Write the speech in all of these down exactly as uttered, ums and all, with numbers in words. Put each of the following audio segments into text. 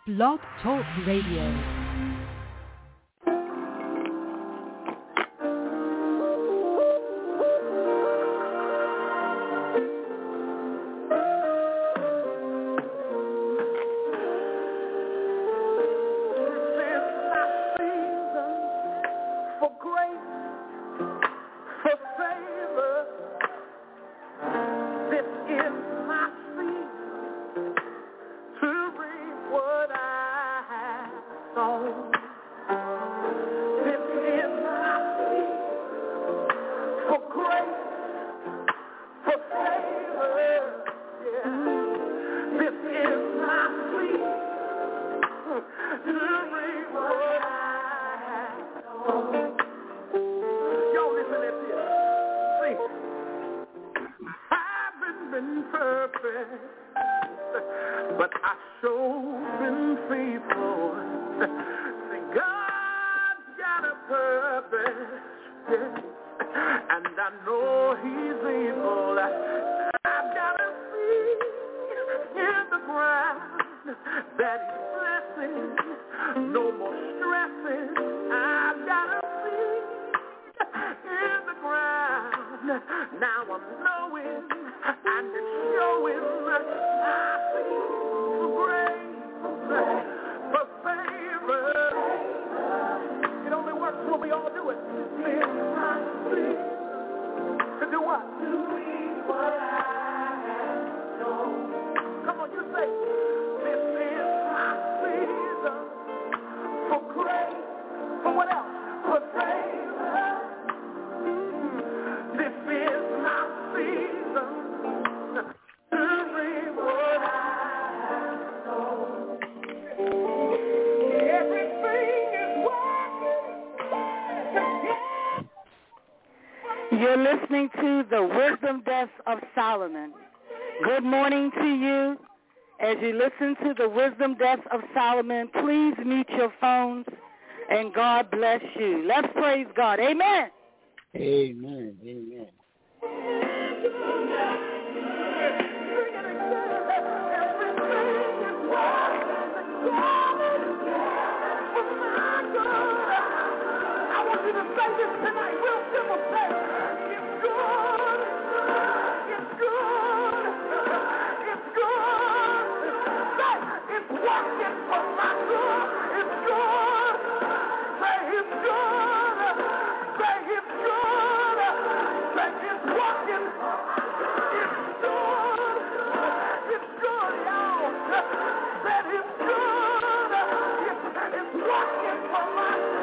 Blog Talk Radio. You're listening to the Wisdom Death of Solomon. Good morning to you. As you listen to the Wisdom Death of Solomon, please mute your phones, and God bless you. Let's praise God. Amen. Amen. Amen. I want you to say this tonight, real simple. Say, it's good. It's good. It's good. Say, it's working for my good. It's good. Say, it's good. Say, it's good. Say, it's working. It's good. It's good, y'all. Say, it's good. It's, it's working for my good.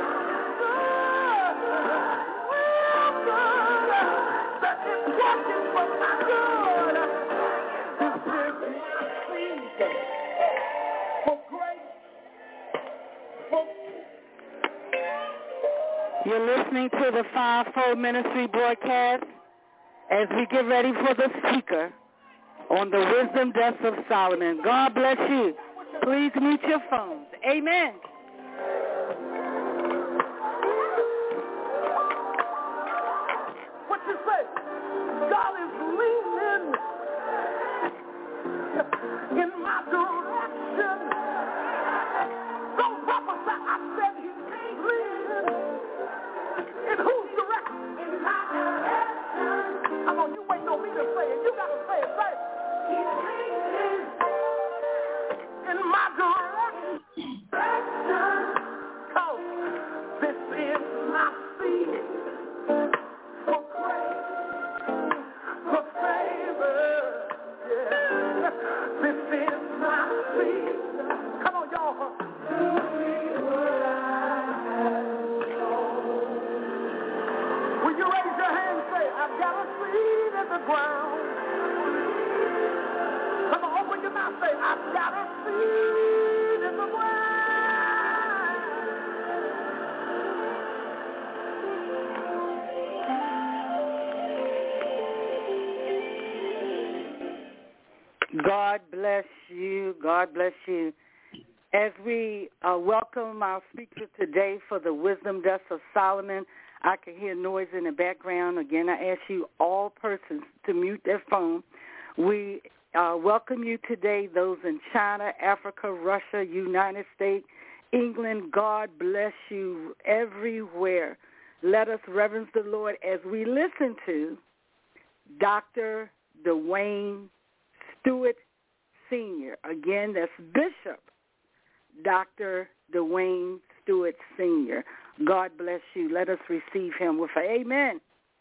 You're listening to the Fivefold Ministry broadcast as we get ready for the speaker on the Wisdom Death of Solomon. God bless you. Please mute your phones. Amen. What you say? God is leaning in my direction. Don't prophesy. I said he's leaning. In whose direction? In my direction. Come on, you waiting on me to say it. You got to say it. Say it. He's leaning in my direction. Cause this is my season for grace, for favor. Yeah. This is my season. Come on, y'all. Will you raise your hand and say, I've got a seed in the ground? Come on, open your mouth and say, I've got a seed in the ground. God bless you. God bless you. As we uh, welcome our speaker today for the Wisdom Death of Solomon, I can hear noise in the background. Again, I ask you all persons to mute their phone. We uh, welcome you today, those in China, Africa, Russia, United States, England. God bless you everywhere. Let us reverence the Lord as we listen to Doctor Dwayne Stewart Senior Again, that's Bishop Doctor Dwayne Stewart Senior God bless you. Let us receive him with an amen.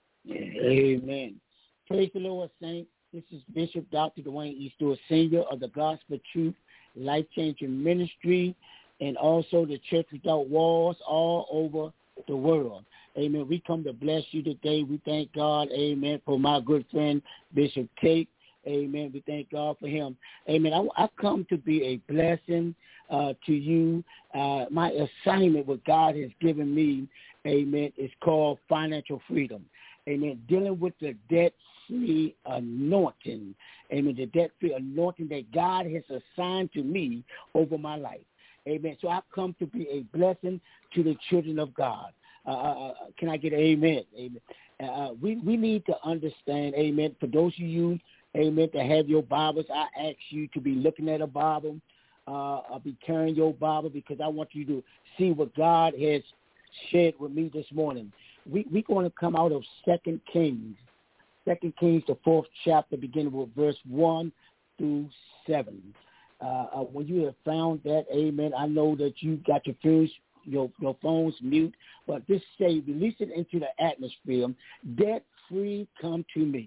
Amen. Praise the Lord, saints. This is Bishop Doctor Dwayne E. Stewart Senior of the Gospel Truth Life Changing Ministry and also the Church Without Walls all over the world. Amen. We come to bless you today. We thank God, amen, for my good friend, Bishop Tate. Amen. We thank God for him. Amen. I, I come to be a blessing uh, to you. Uh, my assignment, what God has given me, amen, is called financial freedom. Amen. Dealing with the debt-free anointing. Amen. The debt-free anointing that God has assigned to me over my life. Amen. So I come to be a blessing to the children of God. Uh, can I get an amen? Amen. Uh, we, we need to understand, amen, for those of you, amen, to have your Bibles, I ask you to be looking at a Bible. Uh, I'll be carrying your Bible because I want you to see what God has shared with me this morning. We, we're going to come out of Second Kings, Second Kings, the fourth chapter, beginning with verse one through seven. Uh, uh, when you have found that, amen, I know that you got your phones, your, your phones mute, but just say, release it into the atmosphere. Debt-free, come to me.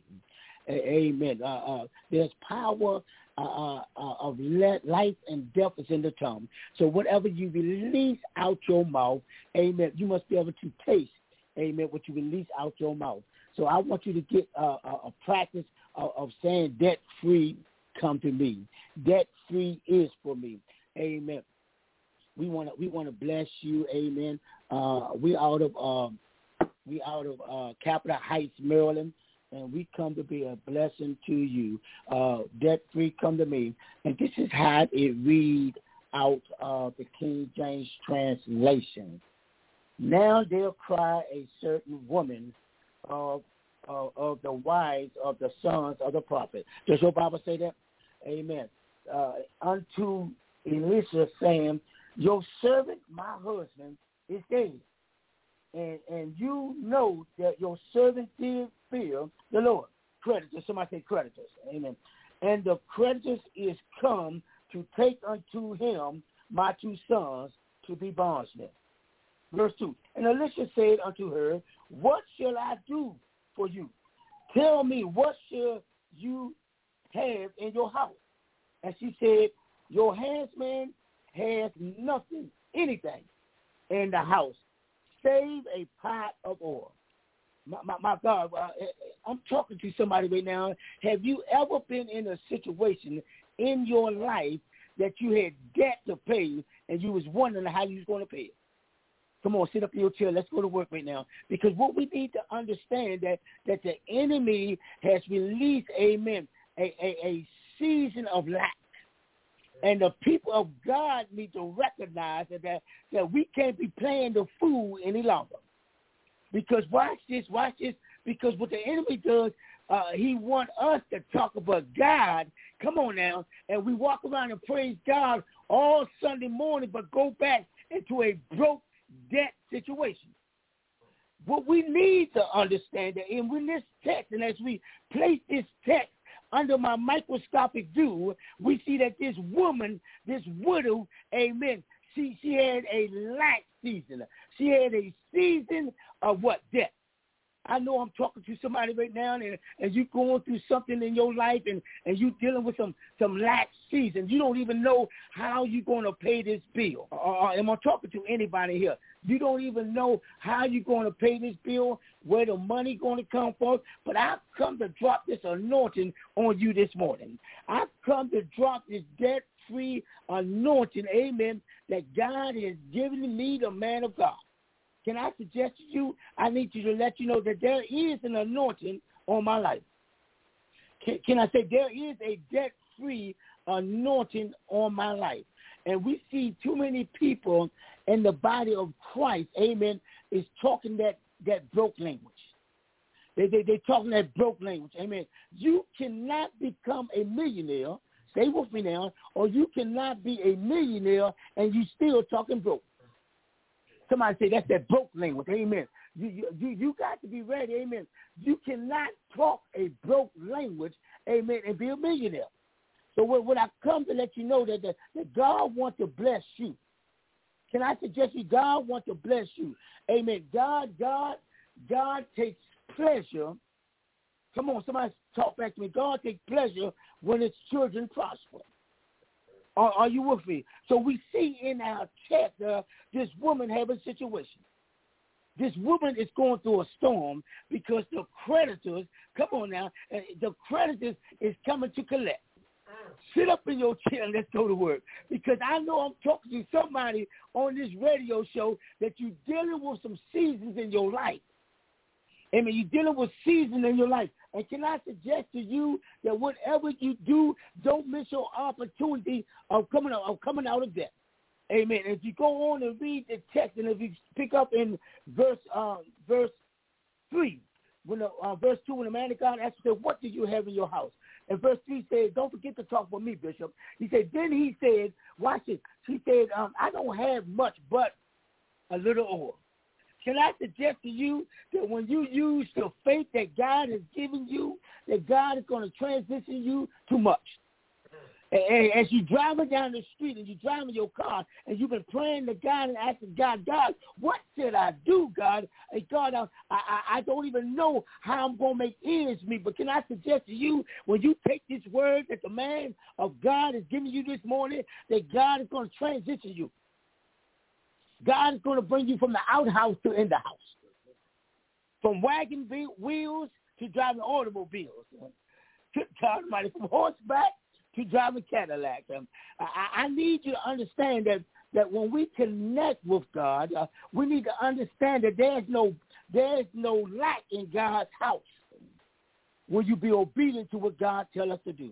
Amen. Uh, uh, there's power uh, uh, of life and death is in the tongue. So whatever you release out your mouth, amen, you must be able to taste, amen, what you release out your mouth. So I want you to get uh, a, a practice of, of saying debt-free, come to me. Debt-free is for me. Amen. We want to we want to bless you. Amen. Uh, we out of um, we out of uh, Capitol Heights, Maryland. And we come to be a blessing to you. Uh, debt-free, come to me. And this is how it reads out of the King James translation. Now they'll cry a certain woman of, of, of the wives of the sons of the prophet. Does your Bible say that? Amen. Uh, unto Elisha saying, your servant, my husband, is dead. And and you know that your servant did fear the Lord. Creditors, somebody say creditors. Amen. And the creditors is come to take unto him my two sons to be bondsmen. Verse two. And Elisha said unto her, what shall I do for you? Tell me, what shall you have in your house? And she said, your handsman has nothing, anything in the house, save a pot of oil. My, my, my God, uh, I'm talking to somebody right now. Have you ever been in a situation in your life that you had debt to pay and you was wondering how you was going to pay it? Come on, sit up in your chair. Let's go to work right now. Because what we need to understand that, that the enemy has released, amen, a, a, a season of lack. And the people of God need to recognize that, that, that we can't be playing the fool any longer. Because watch this, watch this, because what the enemy does, uh, he wants us to talk about God, come on now, and we walk around and praise God all Sunday morning, but go back into a broke debt situation. What we need to understand that in this text, and as we place this text under my microscopic view, we see that this woman, this widow, amen, she, she had a lack season. She had a season of what? Debt. I know I'm talking to somebody right now, and, and you're going through something in your life, and, and you're dealing with some, some lack season. You don't even know how you're going to pay this bill. Or, am I talking to anybody here? You don't even know how you're going to pay this bill, where the money going to come from. But I've come to drop this anointing on you this morning. I've come to drop this debt-free anointing, amen, that God has given me, the man of God. Can I suggest to you, I need you to let you know that there is an anointing on my life. Can, can I say there is a debt-free anointing on my life? And we see too many people in the body of Christ, amen, is talking that, that broke language. They, they, they're talking that broke language. Amen. You cannot become a millionaire, stay with me now, or you cannot be a millionaire and you still talking broke. Somebody say that's that broke language. Amen. You, you, you, you got to be ready. Amen. You cannot talk a broke language, amen, and be a millionaire. So when, when I come to let you know that, that, that God wants to bless you, can I suggest you, God wants to bless you. Amen. God, God, God takes pleasure. Come on, somebody talk back to me. God takes pleasure when his children prosper. Are, are you with me? So we see in our text uh, this woman having a situation. This woman is going through a storm because the creditors, come on now, the creditors is coming to collect. Sit up in your chair and let's go to work. Because I know I'm talking to somebody on this radio show that you're dealing with some seasons in your life. I mean, you're dealing with seasons in your life. And can I suggest to you that whatever you do, don't miss your opportunity of coming out, of coming out of debt. Amen. If you go on and read the text, and if you pick up in verse uh, verse three, when the, uh, verse two, when the man of God asked him, what do you have in your house? And verse three said, don't forget to talk for me, Bishop. He said, then he said, watch it. He said, um, I don't have much but a little oil. Can I suggest to you that when you use the faith that God has given you, that God is going to transition you too much? As you're driving down the street and you're driving your car and you've been praying to God and asking God, God, what should I do, God? And God, I, I, I don't even know how I'm going to make ends meet. But can I suggest to you, when you take this word that the man of God is giving you this morning, that God is going to transition you. God is going to bring you from the outhouse to in the house, from wagon wheels to driving automobiles, to Almighty, from horseback to driving Cadillac. Um, I, I need you to understand that, that when we connect with God, uh, we need to understand that there's no there's no lack in God's house when you be obedient to what God tells us to do.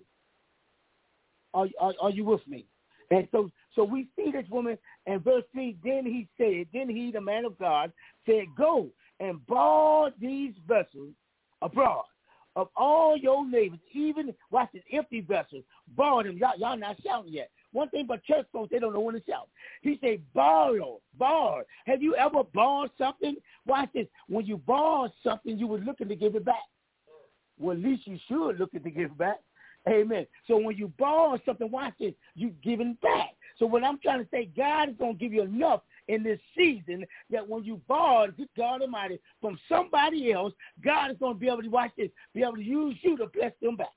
Are, are, are you with me? And so, so we see this woman, and verse three, then he said, then he, the man of God, said, go and borrow these vessels abroad of all your neighbors, even, watch this, empty vessels, borrow them. Y'all, y'all not shouting yet. One thing about church folks, they don't know when to shout. He said, borrow, borrow. Have you ever borrowed something? Watch this. When you borrow something, you were looking to give it back. Well, at least you should look to give it back. Amen. So when you borrow something, watch this, you giving back. So what I'm trying to say, God is going to give you enough in this season that when you borrow, good God Almighty, from somebody else, God is going to be able to, watch this, be able to use you to bless them back.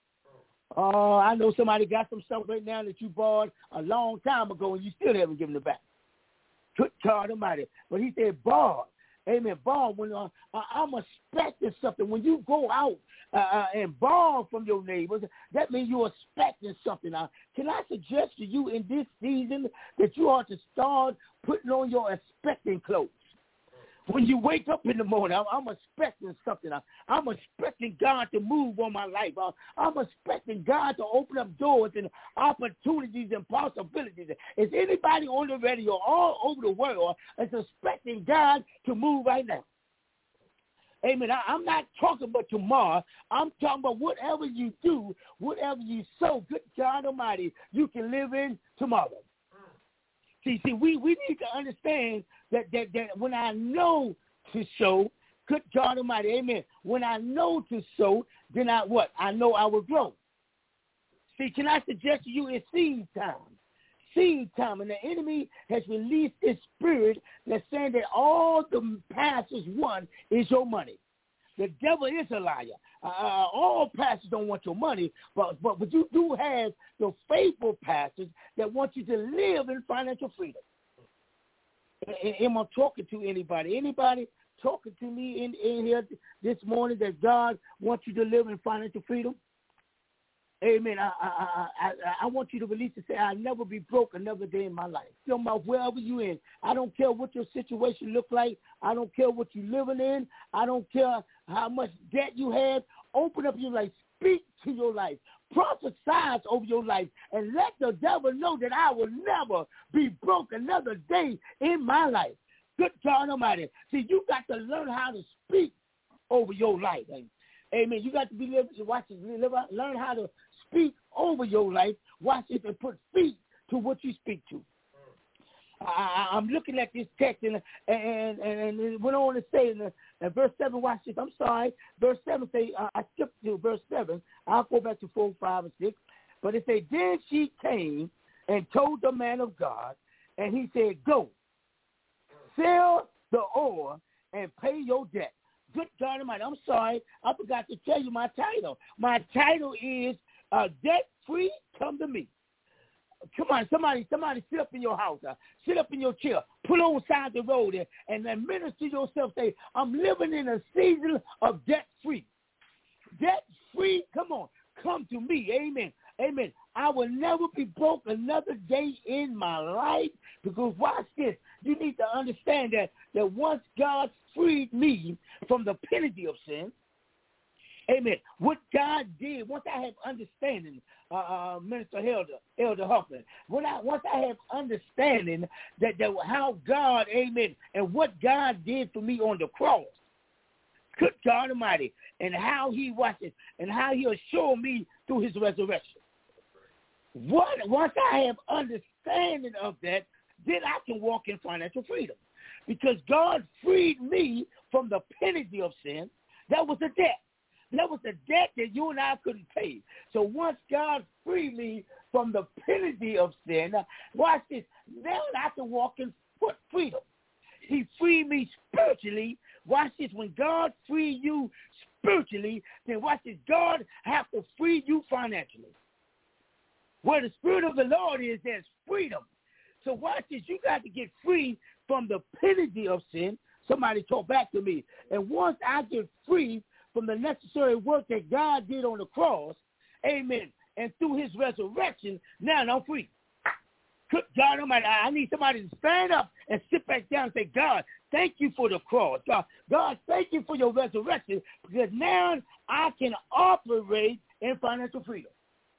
Oh, uh, I know somebody got some stuff right now that you borrowed a long time ago and you still haven't given it back. Good God Almighty. But he said borrow. Amen. Borrow. When uh, I'm expecting something. When you go out uh, uh, and borrow from your neighbors, that means you're expecting something. Now, can I suggest to you in this season that you ought to start putting on your expecting clothes? When you wake up in the morning, I'm, I'm expecting something. I'm expecting God to move on my life. I'm expecting God to open up doors and opportunities and possibilities. Is anybody on the radio all over the world is expecting God to move right now? Amen. I, I'm not talking about tomorrow. I'm talking about whatever you do, whatever you sow, good God Almighty, you can live in tomorrow. See, see, we, we need to understand that, that, that when I know to sow, good God Almighty, amen, when I know to sow, then I what? I know I will grow. See, can I suggest to you it's seed time? Seed time, and the enemy has released this spirit that's saying that all the pastors want is your money. The devil is a liar. Uh, all pastors don't want your money, but, but but you do have the faithful pastors that want you to live in financial freedom. Am I talking to anybody? Anybody talking to me in, in here this morning that God wants you to live in financial freedom? Amen. I I I, I want you to release and say, I'll never be broke another day in my life. No matter wherever you're in. I don't care what your situation look like. I don't care what you're living in. I don't care how much debt you have. Open up your life. Speak to your life. Prophesy over your life. And let the devil know that I will never be broke another day in my life. Good God Almighty. See, you got to learn how to speak over your life. Amen. You got to be able to watch this, learn how to speak over your life. Watch it and put feet to what you speak to. I, I'm looking at this text, and and, and it went on to say in, the, in verse seven, watch this. I'm sorry. Verse seven say, uh, I skipped to verse seven. I'll go back to four, five, and six. But it said, then she came and told the man of God, and he said, go, sell the oil and pay your debt. Good God Almighty, I'm sorry, I forgot to tell you my title. My title is uh, Debt Free, Come to Me. Come on, somebody, somebody sit up in your house, uh, sit up in your chair, pull on side the road and, and then minister yourself. Say, I'm living in a season of debt free. Debt free, come on, come to me. Amen. Amen. I will never be broke another day in my life because watch this. You need to understand that, that once God freed me from the penalty of sin, amen, what God did, once I have understanding, uh, uh, Minister Elder, Elder Huffman, when I, once I have understanding that, that how God, amen, and what God did for me on the cross, good God Almighty, and how he watches and how he'll show me through his resurrection. What, once I have understanding of that, then I can walk in financial freedom. Because God freed me from the penalty of sin. That was a debt. That was a debt that you and I couldn't pay. So once God freed me from the penalty of sin, watch this, now I can walk in freedom. He freed me spiritually. Watch this, when God freed you spiritually, then watch this, God has to free you financially. Where the Spirit of the Lord is, there's freedom. So watch this. You got to get free from the penalty of sin. Somebody talk back to me. And once I get free from the necessary work that God did on the cross, amen, and through his resurrection, now I'm free. Good God Almighty, I need somebody to stand up and sit back down and say, God, thank you for the cross. God, God, thank you for your resurrection, because now I can operate in financial freedom.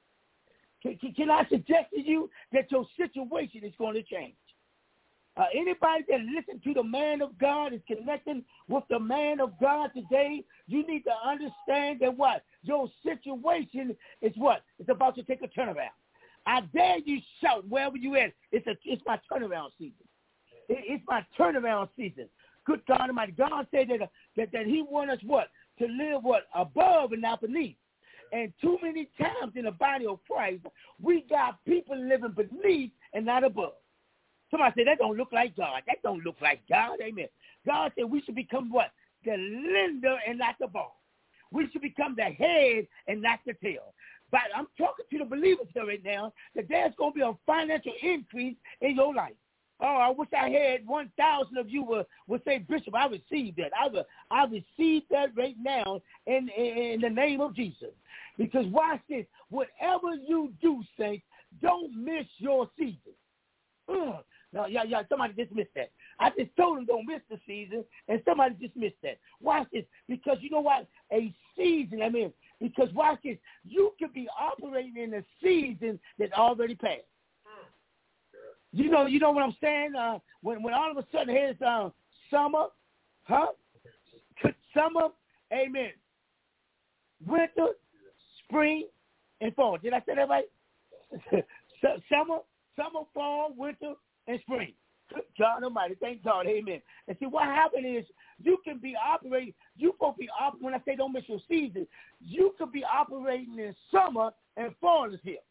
Can, can, can I suggest to you that your situation is going to change? Uh, anybody that listens to the man of God is connecting with the man of God today. You need to understand that what? Your situation is what? It's about to take a turnaround. I dare you shout wherever you at. It's a, it's my turnaround season. It, it's my turnaround season. Good God Almighty. God said that, uh, that, that he wants us what? To live what? Above and not beneath. And too many times in the body of Christ, we got people living beneath and not above. Somebody said, that don't look like God. That don't look like God. Amen. God said we should become what? The lender and not the borrower. We should become the head and not the tail. But I'm talking to the believers here right now that there's going to be a financial increase in your life. Oh, I wish I had one thousand of you would, would say, Bishop, I received that. I, I received that right now in, in, in the name of Jesus. Because watch this. Whatever you do, saints, don't miss your season. Ugh. No, yeah, yeah, somebody just missed that. I just told them don't miss the season, and somebody just missed that. Watch this. Because you know what? A season, I mean, because watch this. You could be operating in a season that already passed. You know, you know what I'm saying? Uh, when when all of a sudden here's uh, summer, huh? Summer, amen. Winter, spring, and fall. Did I say that right? summer, summer, fall, winter, and spring. God Almighty, thank God, amen. And see, what happened is you can be operating, you can be operating, when I say don't miss your season, you could be operating in summer and fall is here.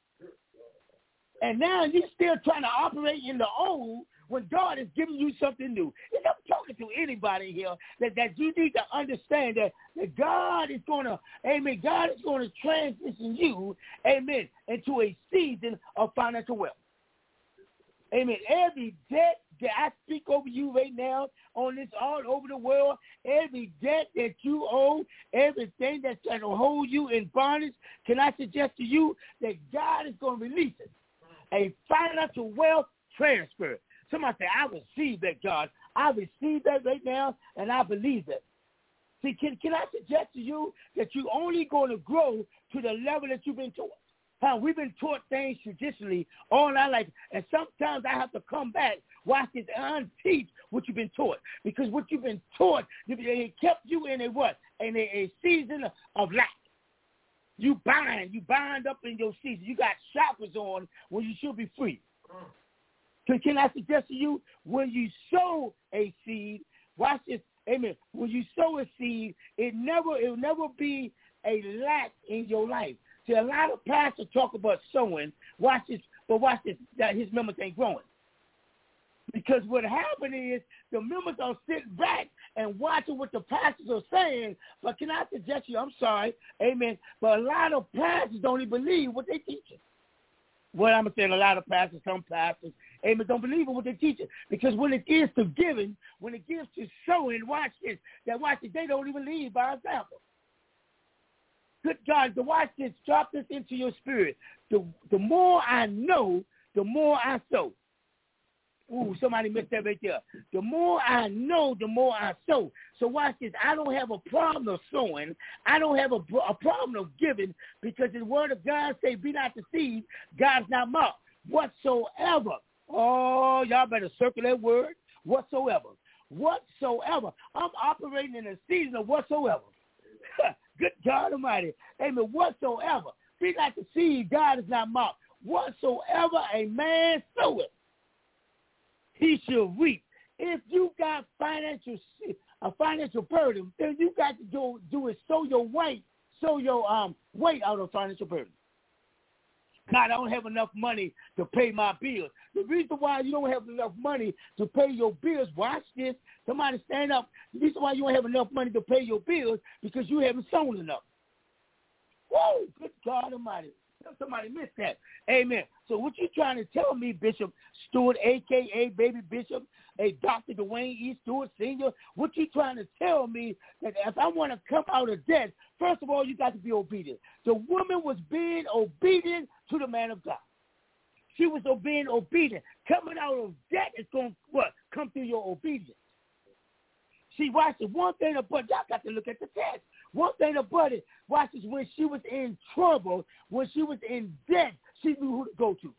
And now you're still trying to operate in the old when God is giving you something new. And I'm talking to anybody here that, that you need to understand that, that God is going to, amen, God is going to transition you, amen, into a season of financial wealth. Amen. Every debt that I speak over you right now on this all over the world, every debt that you owe, everything that's trying to hold you in bondage, can I suggest to you that God is going to release it? A financial wealth transfer. Somebody say, I receive that, God. I receive that right now, and I believe it. See, can, can I suggest to you that you're only going to grow to the level that you've been taught? Huh, we've been taught things traditionally all our life, and sometimes I have to come back, watch this, and unteach what you've been taught. Because what you've been taught, it kept you in a what? in a, a season of lack. You bind, you bind up in your season. You got shackles on when you should be free. So can I suggest to you, when you sow a seed, watch this, amen. When you sow a seed, it never, it will never be a lack in your life. See, a lot of pastors talk about sowing. Watch this, but watch this, that his members ain't growing. Because what happened is the members are sitting back and watching what the pastors are saying. But can I suggest you, I'm sorry, amen, but a lot of pastors don't even believe what they teaching. Well, I'm saying a lot of pastors, some pastors, amen, don't believe in what they teaching. Because when it is to giving, when it gives to sowing, watch this, that watch this, they don't even lead by example. Good God, to watch this, drop this into your spirit. The, the more I know, the more I sow. Ooh, somebody missed that right there. The more I know, the more I sow. So watch this. I don't have a problem of sowing. I don't have a, a problem of giving, because the word of God say, be not deceived. God's not mocked. Whatsoever. Oh, y'all better circle that word. Whatsoever. Whatsoever. I'm operating in a season of whatsoever. Good God Almighty. Amen. Whatsoever. Be not deceived. God is not mocked. Whatsoever a man soweth, he shall reap. If you got financial a financial burden, then you got to do do is sow your weight, sow your um weight out of financial burden. God, I don't have enough money to pay my bills. The reason why you don't have enough money to pay your bills, watch this. Somebody stand up. The reason why you don't have enough money to pay your bills because you haven't sown enough. Whoa, good God Almighty. Somebody missed that. Amen. So what you trying to tell me, Bishop Stewart, a k a. Baby Bishop, a Doctor Dwayne E. Stewart Senior, what you trying to tell me that if I want to come out of debt, first of all, you got to be obedient. The woman was being obedient to the man of God. She was being obedient. Coming out of debt is going to what? Come through your obedience. See, watch it. One thing about y'all got to look at the text. One thing about it, watch this, when she was in trouble, when she was in debt, she knew who to go to.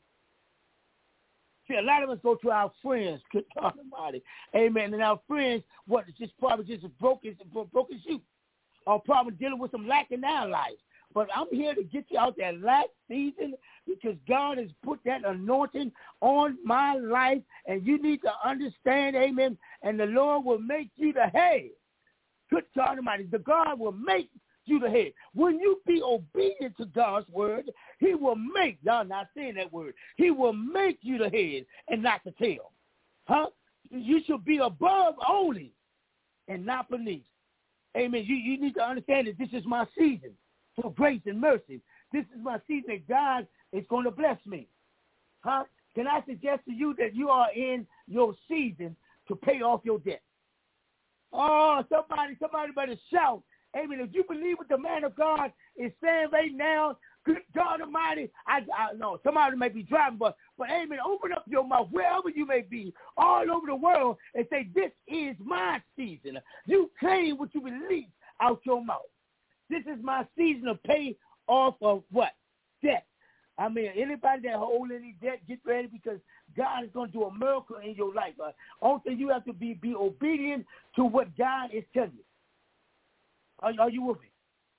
See, a lot of us go to our friends, good God Almighty. Amen. And our friends, what, just probably just a broken, broken shoe, or probably dealing with some lack in our lives. But I'm here to get you out that lack season because God has put that anointing on my life, and you need to understand, amen, and the Lord will make you the head. Good God Almighty, the God will make you the head. When you be obedient to God's word, he will make, y'all not saying that word, he will make you the head and not the tail. Huh? You should be above only and not beneath. Amen. You, you need to understand that this is my season for grace and mercy. This is my season that God is going to bless me. Huh? Can I suggest to you that you are in your season to pay off your debt? Oh, somebody, somebody better shout. Amen. If you believe what the man of God is saying right now, good God Almighty, I, I know somebody may be driving, but, but amen, open up your mouth wherever you may be, all over the world, and say, this is my season. You claim what you release out your mouth. This is my season to pay off of what? Debt. I mean, anybody that hold any debt, get ready because God is going to do a miracle in your life. Uh, only thing you have to be be obedient to what God is telling you. Are, are you with me?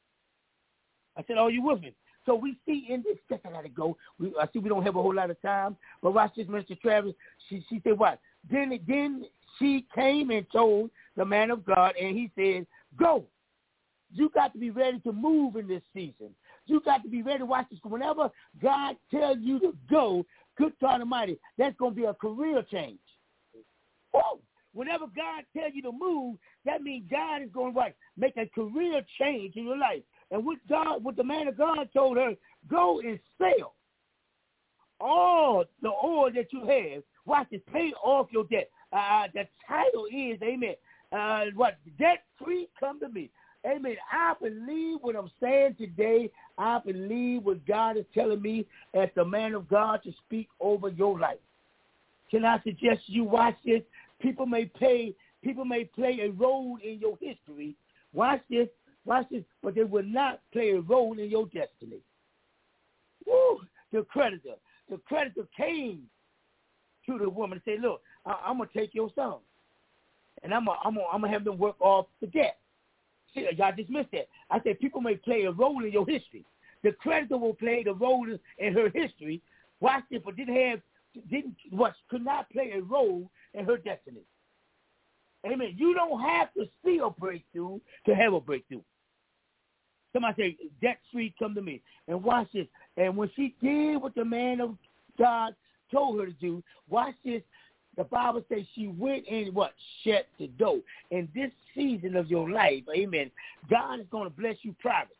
I said, are you with me? So we see in this, just I got to go. We, I see we don't have a whole lot of time, but watch this, Mister Travis. She, she said what? Then, then she came and told the man of God, and he said, go. You got to be ready to move in this season. You got to be ready to watch this. Whenever God tells you to go, good God Almighty, that's going to be a career change. Oh, whenever God tells you to move, that means God is going to what? Make a career change in your life. And what God, what the man of God told her, go and sell all the oil that you have. Watch it, pay off your debt. Uh, the title is, amen, uh, what? Debt free, come to me. Amen. I believe what I'm saying today. I believe what God is telling me as the man of God to speak over your life. Can I suggest you watch this? People may pay, people may play a role in your history. Watch this, watch this, but they will not play a role in your destiny. Woo! The creditor, the creditor came to the woman and said, look, I, I'm going to take your son, and I'm going I'm to I'm to have them work off the debt. See, y'all just missed that. I said people may play a role in your history. The creditor will play the role in her history. Watch this, but didn't have, didn't what could not play a role in her destiny. Amen. You don't have to see a breakthrough to have a breakthrough. Somebody say, debt free, come to me. And watch this. And when she did what the man of God told her to do, watch this. The Bible says she went and what? Shut the door. In this season of your life, amen, God is going to bless you private.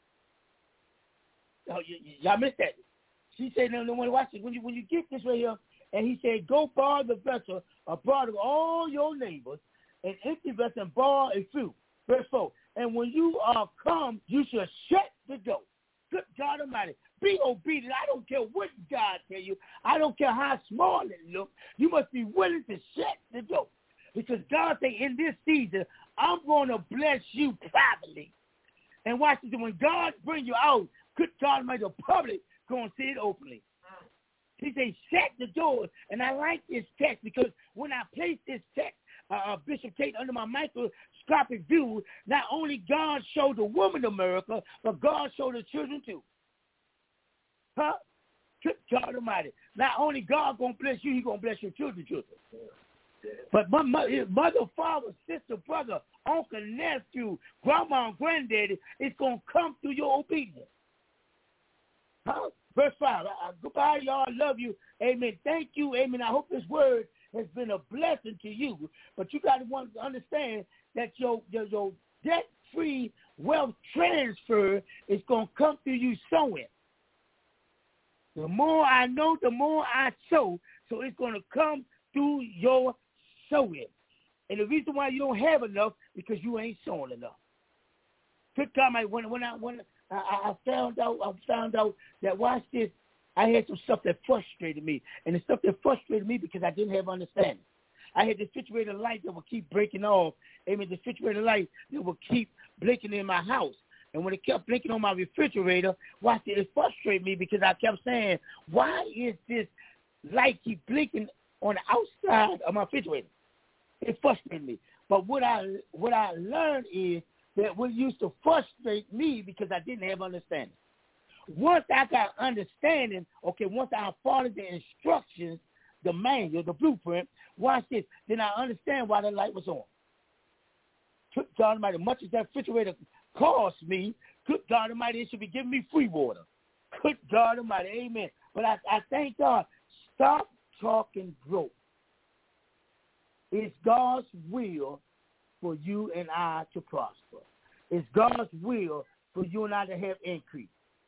Oh, y- y- y'all missed that. She said, no, no, watch it. When you, when you get this right here, and he said, go borrow the vessel, or borrow all your neighbors, an empty vessel, and borrow a few. Verse four. And when you are come, you shall shut the door. Good God Almighty. Be obedient. I don't care what God tell you. I don't care how small it looks. You must be willing to shut the door. Because God say in this season, I'm going to bless you privately. And watch this. When God bring you out, good God Almighty, the public going to see it openly. He say, shut the doors. And I like this text because when I place this text, uh, Bishop Tate, under my microscopic view, not only God showed the woman America, but God showed the children too. Huh? Good God Almighty. Not only God going to bless you, he going to bless your children, children. But my mother, mother, father, sister, brother, uncle, nephew, grandma, and granddaddy, it's going to come through your obedience. Huh? Verse five. I, I, goodbye, y'all. I love you. Amen. Thank you. Amen. I hope this word has been a blessing to you. But you got to want to understand that your, your, your debt-free wealth transfer is going to come through you sowing. The more I know, the more I sow. So it's going to come through your sowing. And the reason why you don't have enough, because you ain't sowing enough. Good God, when, when I when I, I found out, I found out that, watch this, I had some stuff that frustrated me. And the stuff that frustrated me because I didn't have understanding. I had the refrigerator light that would keep breaking off. Amen. The refrigerator light that would keep blinking in my house. And when it kept blinking on my refrigerator, watch it, it frustrated me because I kept saying, why is this light keep blinking on the outside of my refrigerator? It frustrated me. But what I what I learned is that what used to frustrate me because I didn't have understanding. Once I got understanding, okay, once I followed the instructions, the manual, the blueprint, watch this, then I understand why the light was on. Good God Almighty, much as that refrigerator cost me, good God Almighty, it should be giving me free water. Good God Almighty, amen. But I, I thank God, stop talking broke. It's God's will for you and I to prosper. It's God's will for you and I to have increase.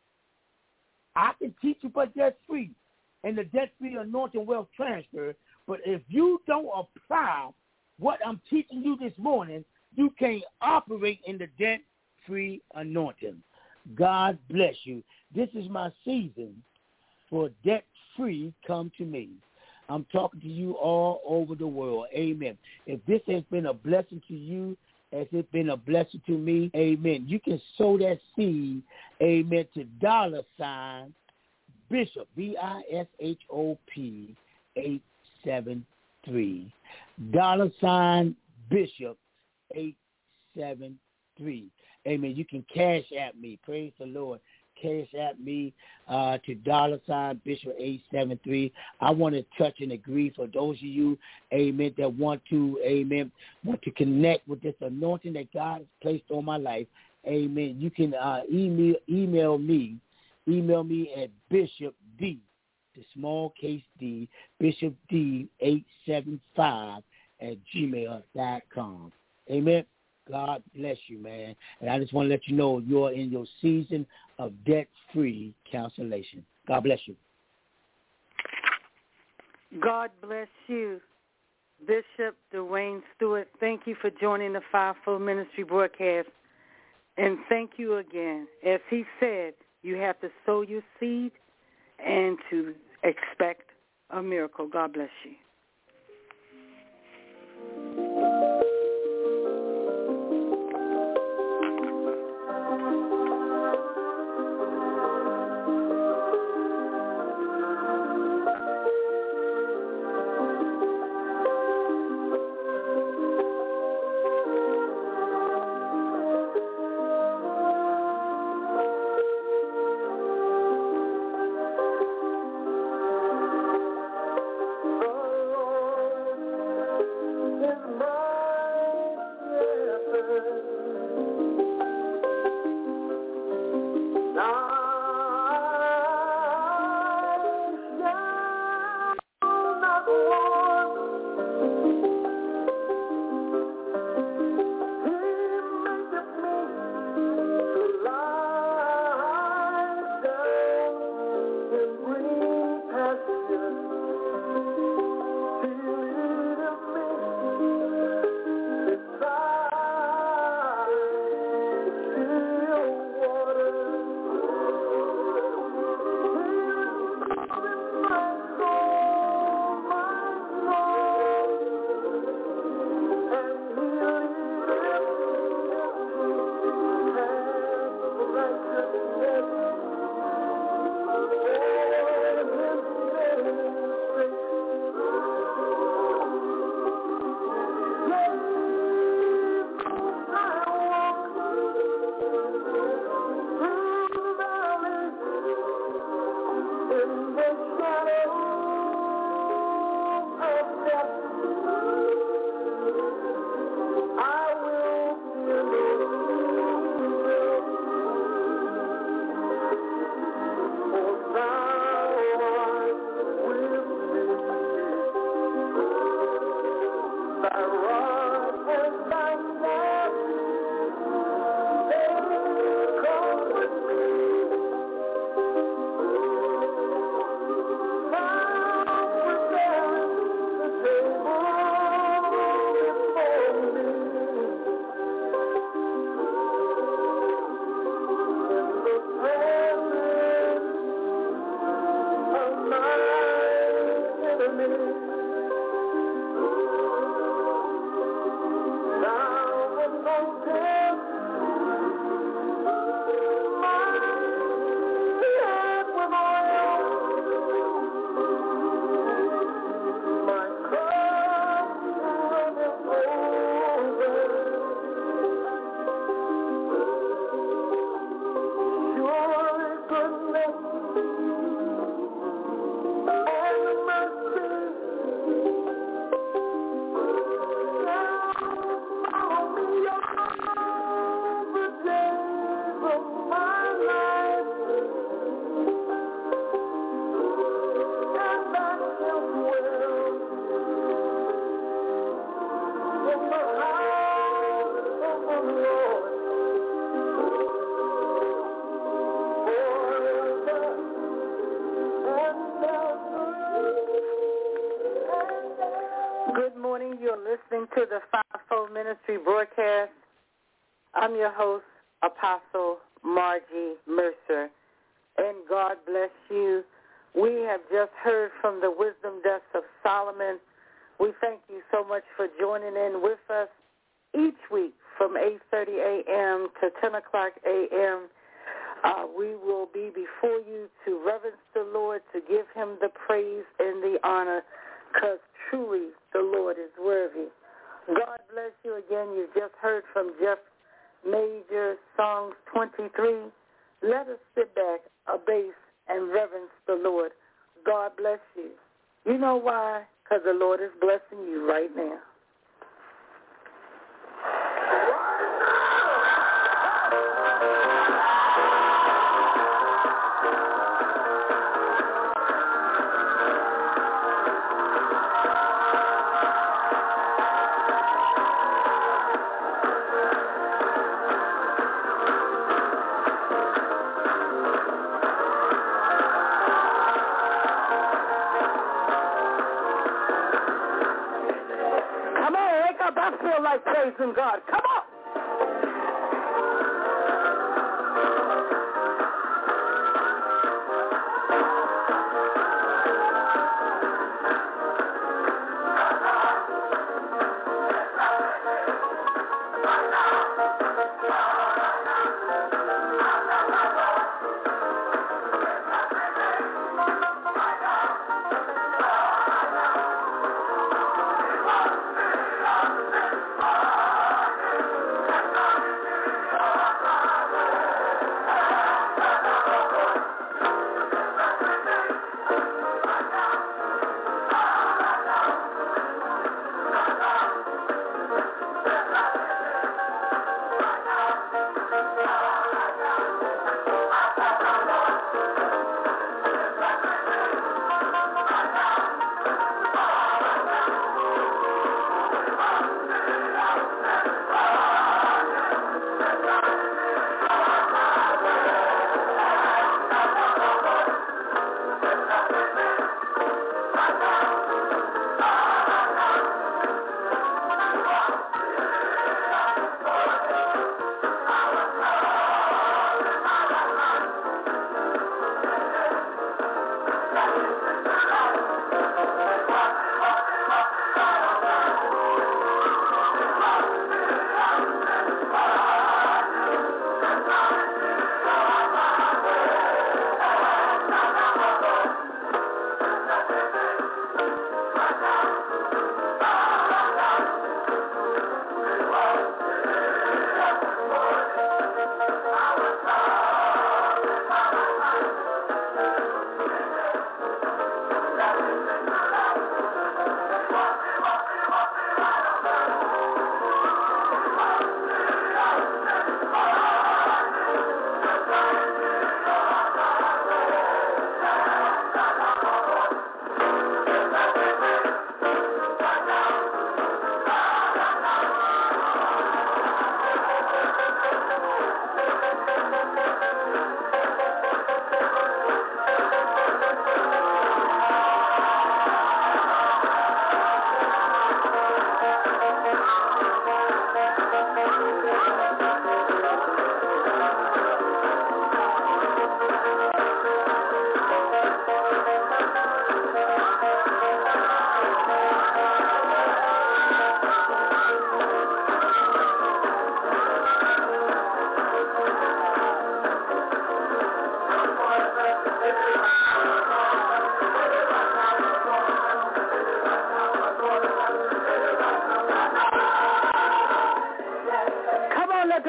I can teach you about debt-free and the debt-free anointing wealth transfer, but if you don't apply what I'm teaching you this morning, you can't operate in the debt-free anointing. God bless you. This is my season for debt-free. Come to me. I'm talking to you all over the world. Amen. If this has been a blessing to you, has it been a blessing to me? Amen. You can sow that seed, amen, to dollar sign Bishop, B I S H O P, eight seven three. Dollar sign Bishop, eight seven three. Amen. You can cash at me. Praise the Lord. Cash at me uh, to dollar sign Bishop eight seven three. I want to touch and agree for those of you, amen, that want to, amen, want to connect with this anointing that God has placed on my life. Amen. You can uh, email email me, email me at Bishop D, the small case D, Bishop D eight seven five at gmail dot com. Amen. God bless you, man. And I just want to let you know you're in your season of debt-free cancellation. God bless you. God bless you. Bishop Dwayne Stewart, thank you for joining the Fivefold Ministry broadcast. And thank you again. As he said, you have to sow your seed and to expect a miracle. God bless you. Listening to the Fivefold Ministry broadcast. I'm your host, Apostle Margie Mercer, and God bless you. We have just heard from the Wisdom Deaths of Solomon. We thank you so much for joining in with us each week from eight thirty a.m. to ten o'clock a.m. Uh, we will be before you to reverence the Lord, to give him the praise and the honor, because truly the Lord is worthy. God bless you again. You just heard from Jeff Major, Songs twenty-three. Let us sit back, abase, and reverence the Lord. God bless you. You know why? Because the Lord is blessing you right now. I feel like praising God. Come on.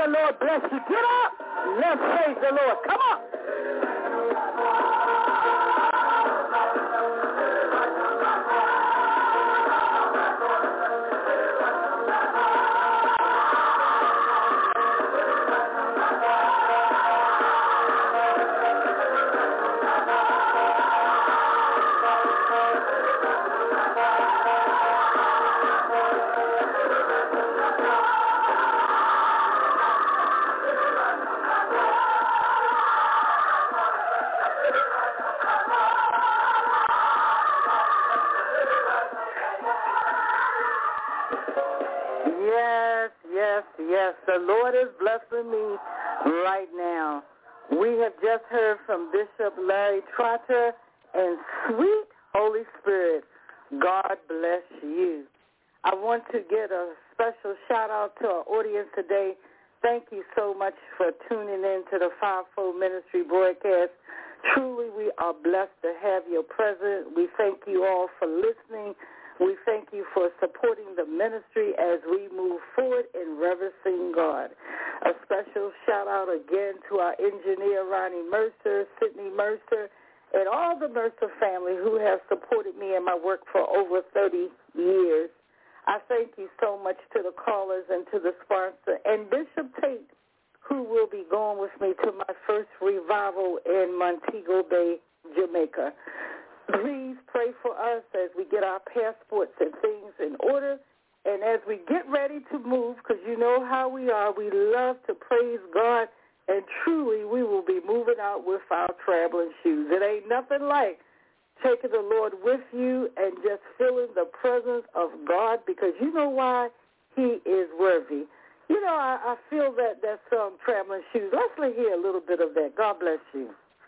the Lord bless you. Get up. Let's praise the Lord. Come on. Yes, yes, yes. The Lord is blessing me right now. We have just heard from Bishop Larry Trotter and sweet Holy Spirit, God bless you. I want to get a special shout out to our audience today. Thank you so much for tuning in to the Fivefold Ministry broadcast. Truly, we are blessed to have your presence. We thank you all for listening. We thank you for supporting the ministry as we move forward in reverencing God. A special shout-out again to our engineer, Ronnie Mercer, Sidney Mercer, and all the Mercer family who have supported me in my work for over thirty years. I thank you so much to the callers and to the sponsor, and Bishop Tate, who will be going with me to my first revival in Montego Bay, Jamaica. Please pray for us as we get our passports and things in order. And as we get ready to move, because you know how we are, we love to praise God. And truly, we will be moving out with our traveling shoes. It ain't nothing like taking the Lord with you and just feeling the presence of God, because you know why? He is worthy. You know, I, I feel that, that song, Traveling Shoes. Let's hear a little bit of that. God bless you.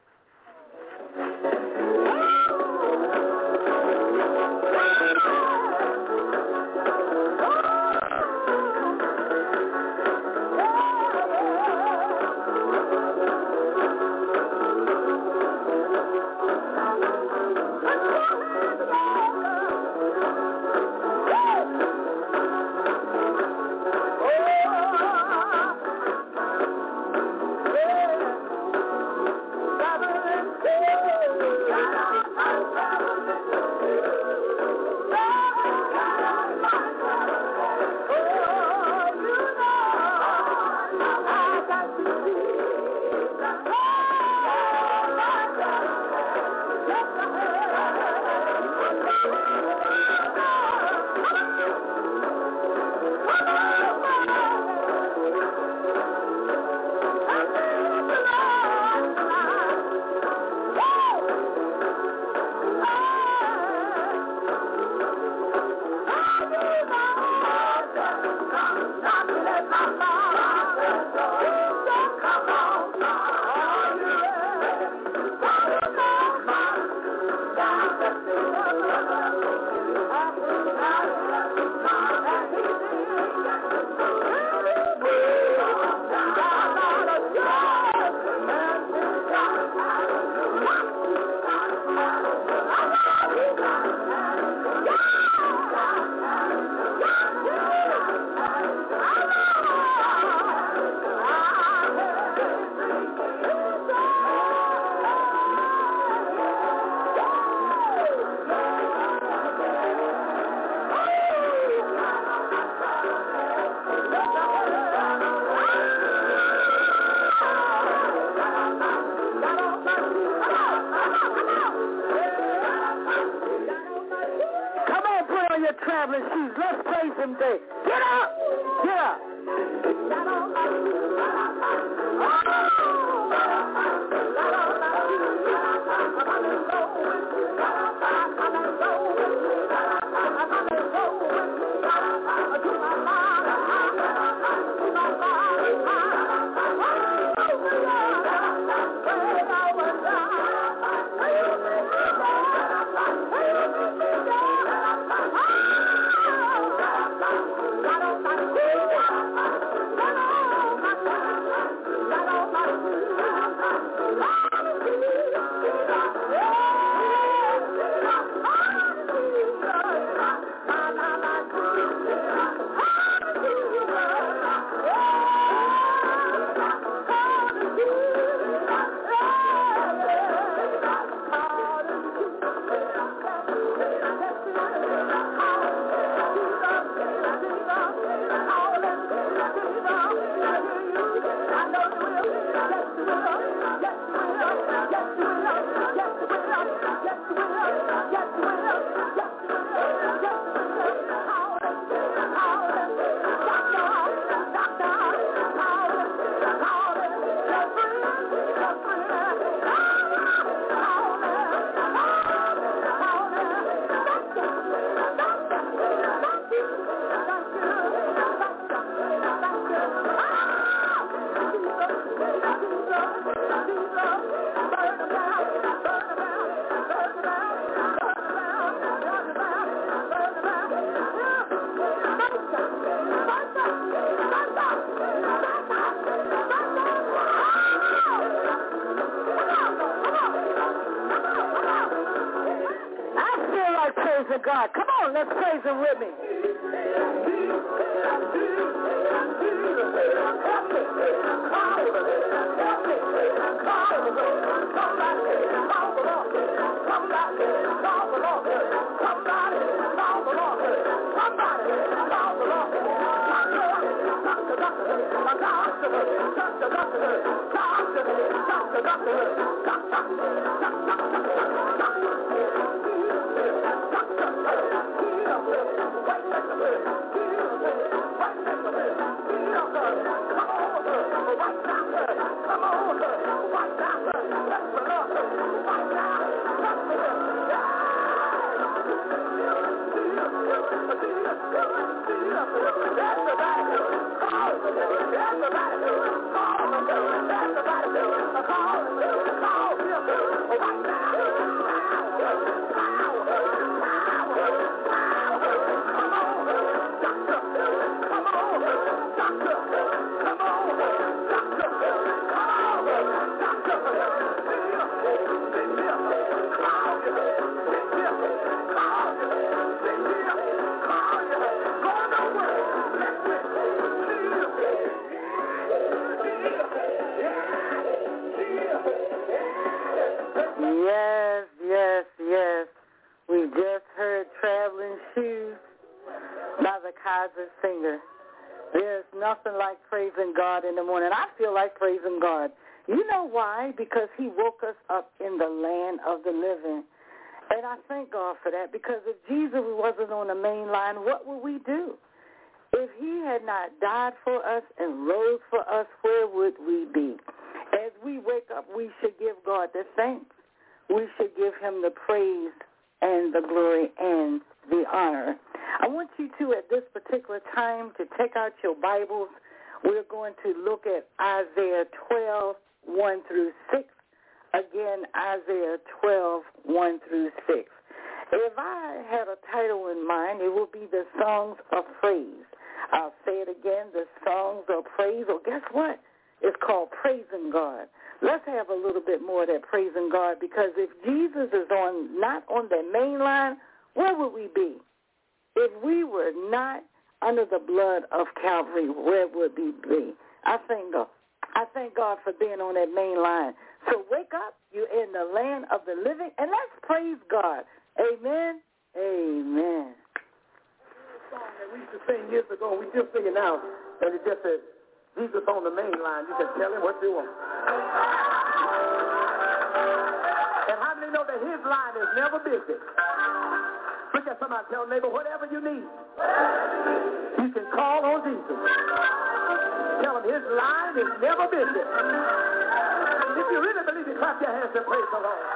Traveling shoes. Let's praise him today. Get up! Get up! God. Come on, let's praise him with me. Yes, yes, yes. We just heard Traveling Shoes by the Kaiser Singer. There's nothing like praising God in the morning. I feel like praising God. You know why? Because he woke us up in the land of the living. And I thank God for that, because if Jesus wasn't on the main line, what would we do? If he had not died for us and rose for us, where would we be? As we wake up, we should give God the thanks. We should give him the praise and the glory and the honor. I want you to, at this particular time, to take out your Bibles. We're going to look at Isaiah twelve, one through six. Again, Isaiah twelve, one through six. If I had a title in mind, it would be the Songs of Praise. I'll say it again, the Songs of Praise. Well, guess what? It's called Praising God. Let's have a little bit more of that praising God, because if Jesus is on not on the main line, where would we be? If we were not under the blood of Calvary, where would we be? I thank God. I thank God for being on that main line. So wake up. You're in the land of the living, and let's praise God. Amen. Amen. A song that we used to sing years ago, and we still sing it now, and it just says, Jesus on the main line. You can tell him what you want. And how many know that his line is never busy? Look at somebody, tell neighbor, whatever you need, you can call on Jesus. Tell him his line is never busy. If you really believe it, clap your hands and praise the Lord.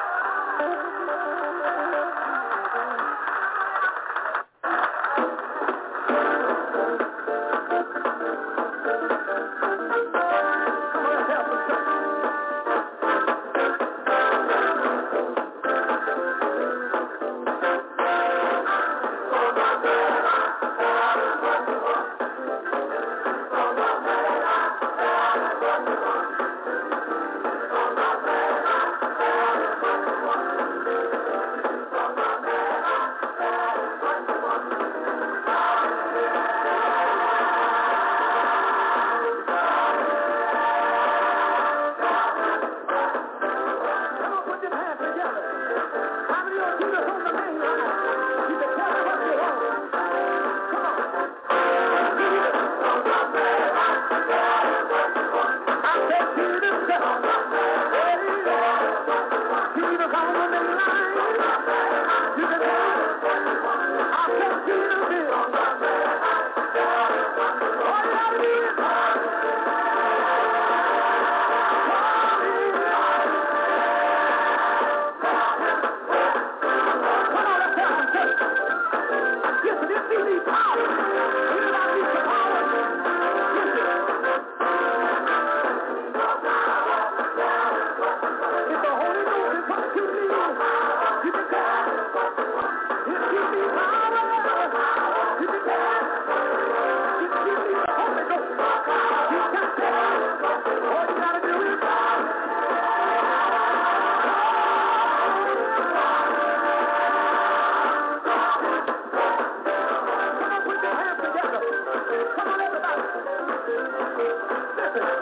Bye-bye.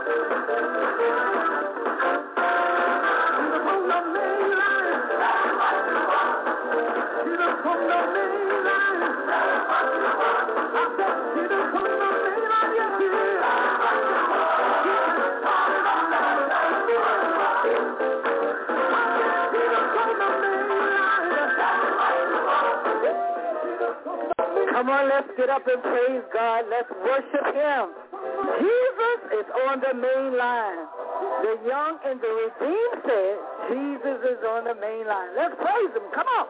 Come on, let's get up and praise God. Let's worship him. Jesus is on the main line. The young and the redeemed said, Jesus is on the main line. Let's praise him. Come on.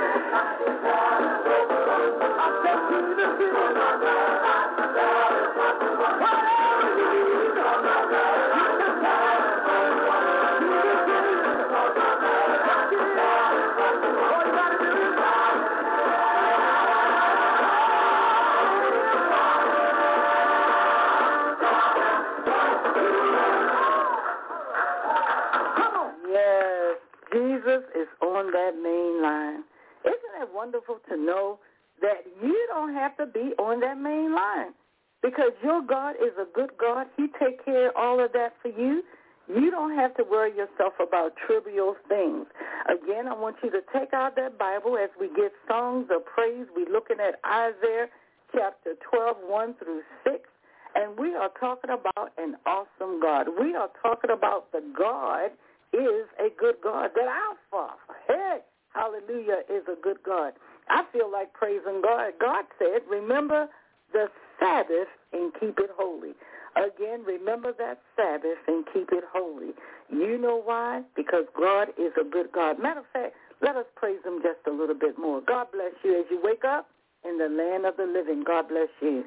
Jesus is on that main line. Isn't it wonderful to know that you don't have to be on that main line? Because your God is a good God. He takes care of all of that for you. You don't have to worry yourself about trivial things. Again, I want you to take out that Bible as we get songs of praise. We're looking at Isaiah chapter twelve, one through six. And we are talking about an awesome God. We are talking about the God is a good God, that our Father, hey, hallelujah, is a good God. I feel like praising God. God said, remember the Sabbath and keep it holy. Again, remember that Sabbath and keep it holy. You know why? Because God is a good God. Matter of fact, let us praise him just a little bit more. God bless you as you wake up in the land of the living. God bless you.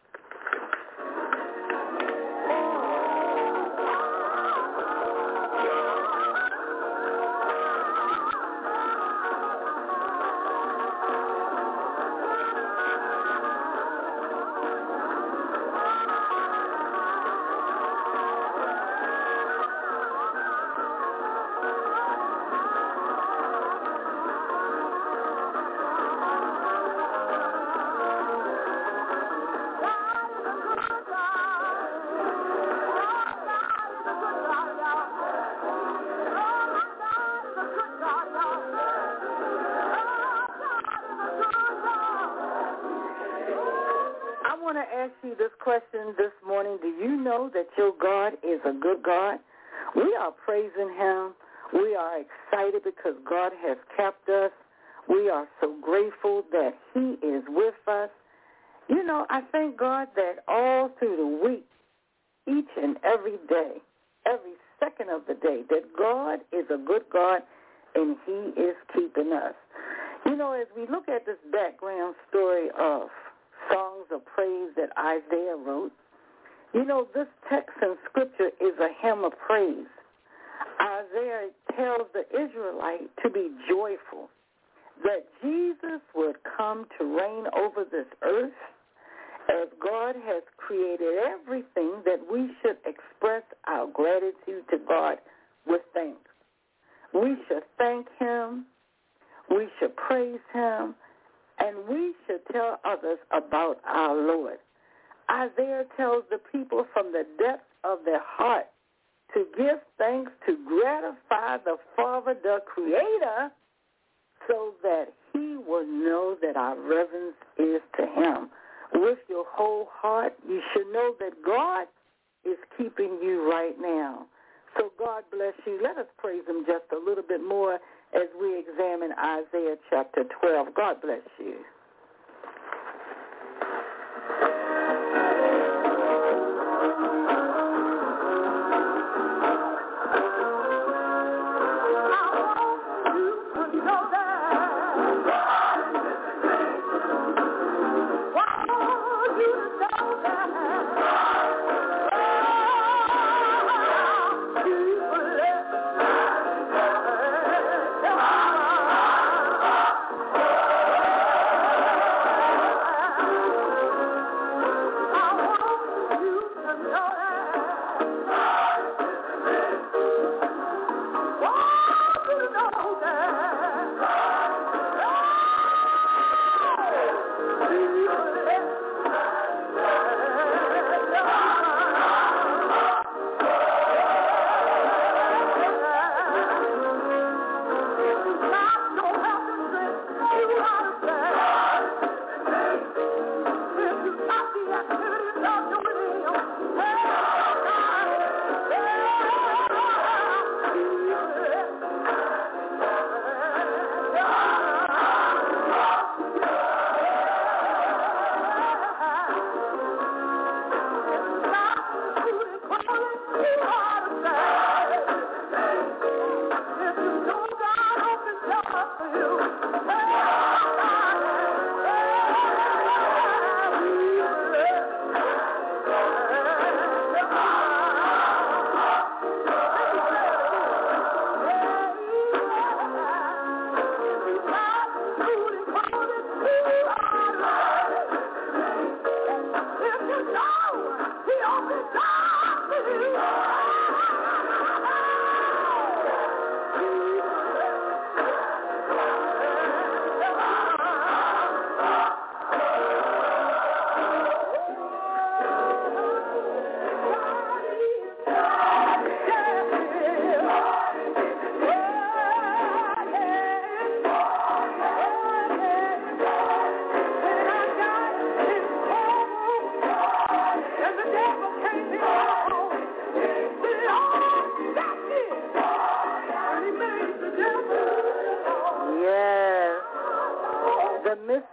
This morning, do you know that your God is a good God? We are praising him. We are excited because God has kept us. We are so grateful that he is with us. You know, I thank God that all through the week, each and every day, every second of the day, that God is a good God and he is keeping us. You know, as we look at this background story of songs of praise that Isaiah wrote, you know, this text in Scripture is a hymn of praise. Isaiah tells the Israelite to be joyful, that Jesus would come to reign over this earth, as God has created everything, that we should express our gratitude to God with thanks. We should thank him, we should praise him, and we should tell others about our Lord. Isaiah tells the people from the depths of their heart to give thanks to gratify the Father, the Creator, so that he will know that our reverence is to him. With your whole heart, you should know that God is keeping you right now. So God bless you. Let us praise him just a little bit more as we examine Isaiah chapter twelve. God bless you.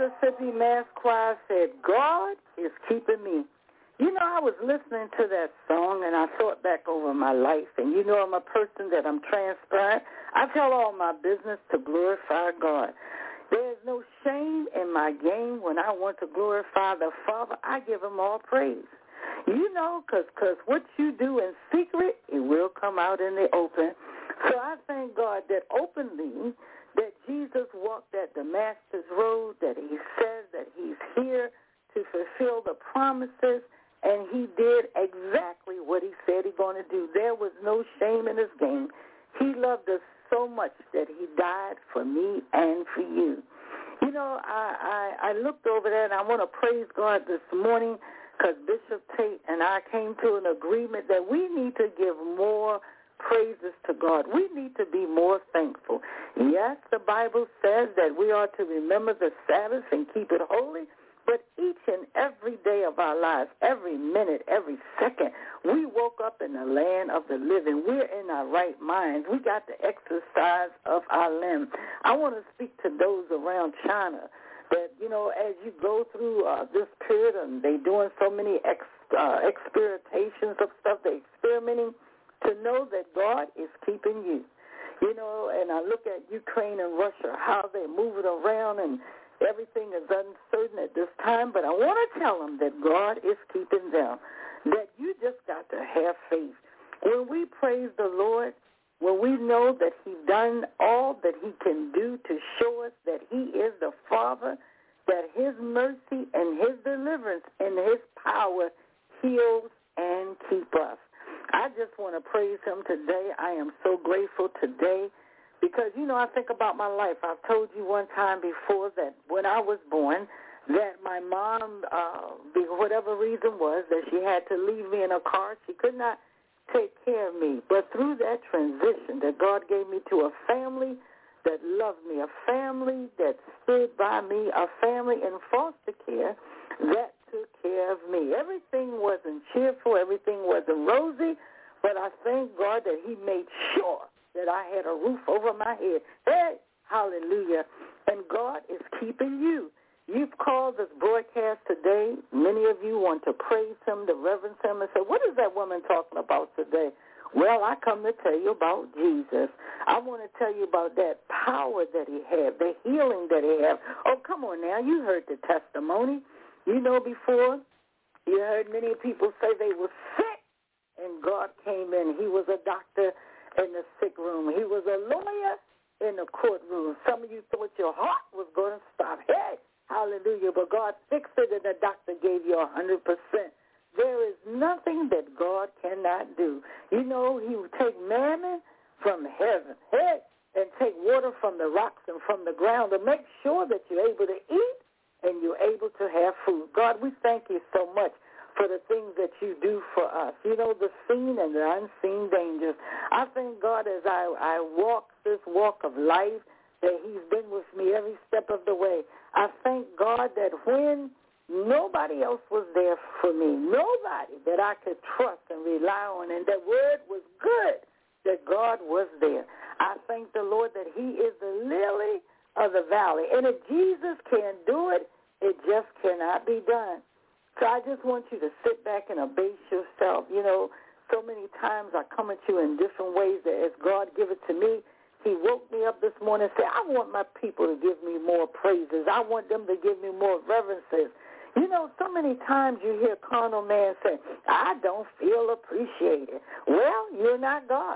Mississippi Mass Choir said, God is keeping me. You know, I was listening to that song, and I thought back over my life, and you know I'm a person that I'm transparent. I tell all my business to glorify God. There's no shame in my game when I want to glorify the Father. I give him all praise. You know, because cause what you do in secret, it will come out in the open. So I thank God that openly that Jesus walked that Damascus road, that he says that he's here to fulfill the promises, and he did exactly what he said he's going to do. There was no shame in his game. He loved us so much that he died for me and for you. You know, I, I, I looked over there, and I want to praise God this morning because Bishop Tate and I came to an agreement that we need to give more praises to God. We need to be more thankful. Yes, the Bible says that we are to remember the Sabbath and keep it holy, but each and every day of our lives, every minute, every second, we woke up in the land of the living. We're in our right minds. We got the exercise of our limbs. I want to speak to those around China that, you know, as you go through uh, this period, and they're doing so many ex, uh, experimentations of stuff, they're experimenting, to know that God is keeping you. You know, and I look at Ukraine and Russia, how they're moving around, and everything is uncertain at this time, but I want to tell them that God is keeping them, that you just got to have faith. When we praise the Lord, when we know that he's done all that he can do to show us that he is the Father, that his mercy and his deliverance and his power heals and keep us. I just want to praise him today. I am so grateful today because, you know, I think about my life. I've told you one time before that when I was born, that my mom, uh, for whatever reason was, that she had to leave me in a car. She could not take care of me. But through that transition that God gave me to a family that loved me, a family that stood by me, a family in foster care that took care of me. Everything wasn't cheerful. Everything wasn't rosy. But I thank God that he made sure that I had a roof over my head. Hey, hallelujah. And God is keeping you. You've called this broadcast today. Many of you want to praise him, to reverence him, and say, what is that woman talking about today? Well, I come to tell you about Jesus. I want to tell you about that power that he had, the healing that he had. Oh, come on now. You heard the testimony. You know, before, you heard many people say they were sick, and God came in. He was a doctor in the sick room. He was a lawyer in the courtroom. Some of you thought your heart was going to stop. Hey, hallelujah. But God fixed it, and the doctor gave you one hundred percent. There is nothing that God cannot do. You know, he would take manna from heaven, hey, and take water from the rocks and from the ground to make sure that you're able to eat and you're able to have food. God, we thank you so much for the things that you do for us. You know, the seen and the unseen dangers. I thank God as I, I walk this walk of life that he's been with me every step of the way. I thank God that when nobody else was there for me, nobody that I could trust and rely on, and that word was good, that God was there. I thank the Lord that he is the lily of the valley. And if Jesus can't do it, it just cannot be done. So I just want you to sit back and abase yourself. You know, so many times I come at you in different ways that as God give it to me, he woke me up this morning and said, I want my people to give me more praises. I want them to give me more reverences. You know, so many times you hear carnal man say, I don't feel appreciated. Well, you're not God.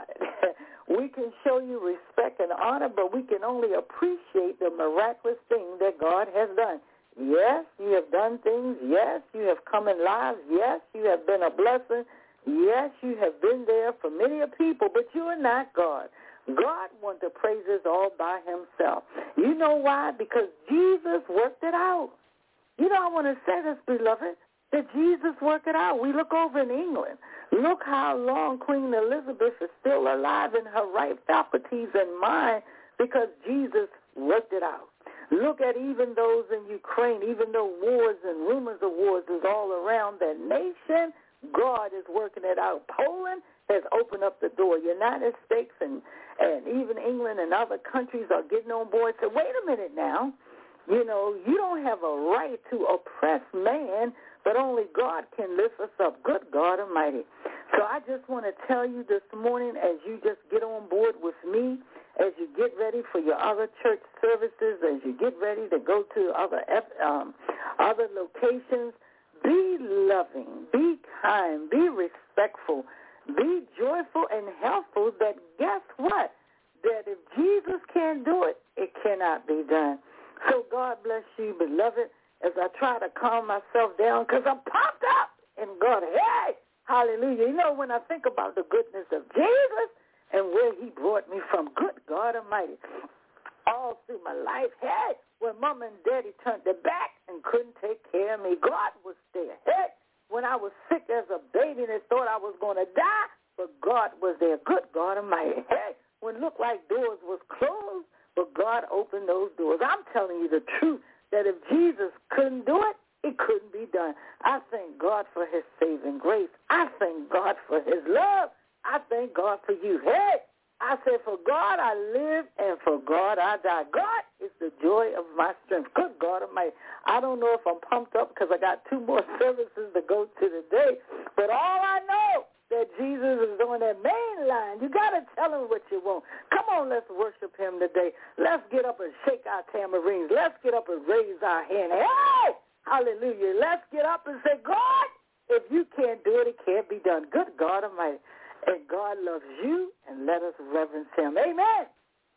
We can show you respect and honor, but we can only appreciate the miraculous thing that God has done. Yes, you have done things. Yes, you have come in lives. Yes, you have been a blessing. Yes, you have been there for many people, but you are not God. God wants the praises all by himself. You know why? Because Jesus worked it out. You know, I want to say this, beloved, that Jesus worked it out. We look over in England. Look how long Queen Elizabeth is still alive in her right faculties and mind because Jesus worked it out. Look at even those in Ukraine, even though wars and rumors of wars is all around that nation, God is working it out. Poland has opened up the door. United States and, and even England and other countries are getting on board. So wait a minute now. You know, you don't have a right to oppress man, but only God can lift us up. Good God Almighty. So I just want to tell you this morning, as you just get on board with me, as you get ready for your other church services, as you get ready to go to other um, other locations, be loving, be kind, be respectful, be joyful and helpful, that guess what? That if Jesus can't do it, it cannot be done. So God bless you, beloved, as I try to calm myself down, because I'm pumped up in God. Hey, hallelujah. You know, when I think about the goodness of Jesus and where he brought me from, good God Almighty, all through my life, hey, when mom and daddy turned their back and couldn't take care of me, God was there. Hey, when I was sick as a baby and thought I was going to die, but God was there. Good God Almighty. Hey, when it looked like doors was closed, but God opened those doors. I'm telling you the truth, that if Jesus couldn't do it, it couldn't be done. I thank God for his saving grace. I thank God for his love. I thank God for you. Hey, I said, for God I live and for God I die. God is the joy of my strength. Good God Almighty. I don't know if I'm pumped up because I got two more services to go to today, but all I know that Jesus is on that main line. You got to tell him what you want. Come on, let's worship him today. Let's get up and shake our tamarines. Let's get up and raise our hand. Hey, hallelujah. Let's get up and say, God, if you can't do it, it can't be done. Good God Almighty. And God loves you, and let us reverence him. Amen.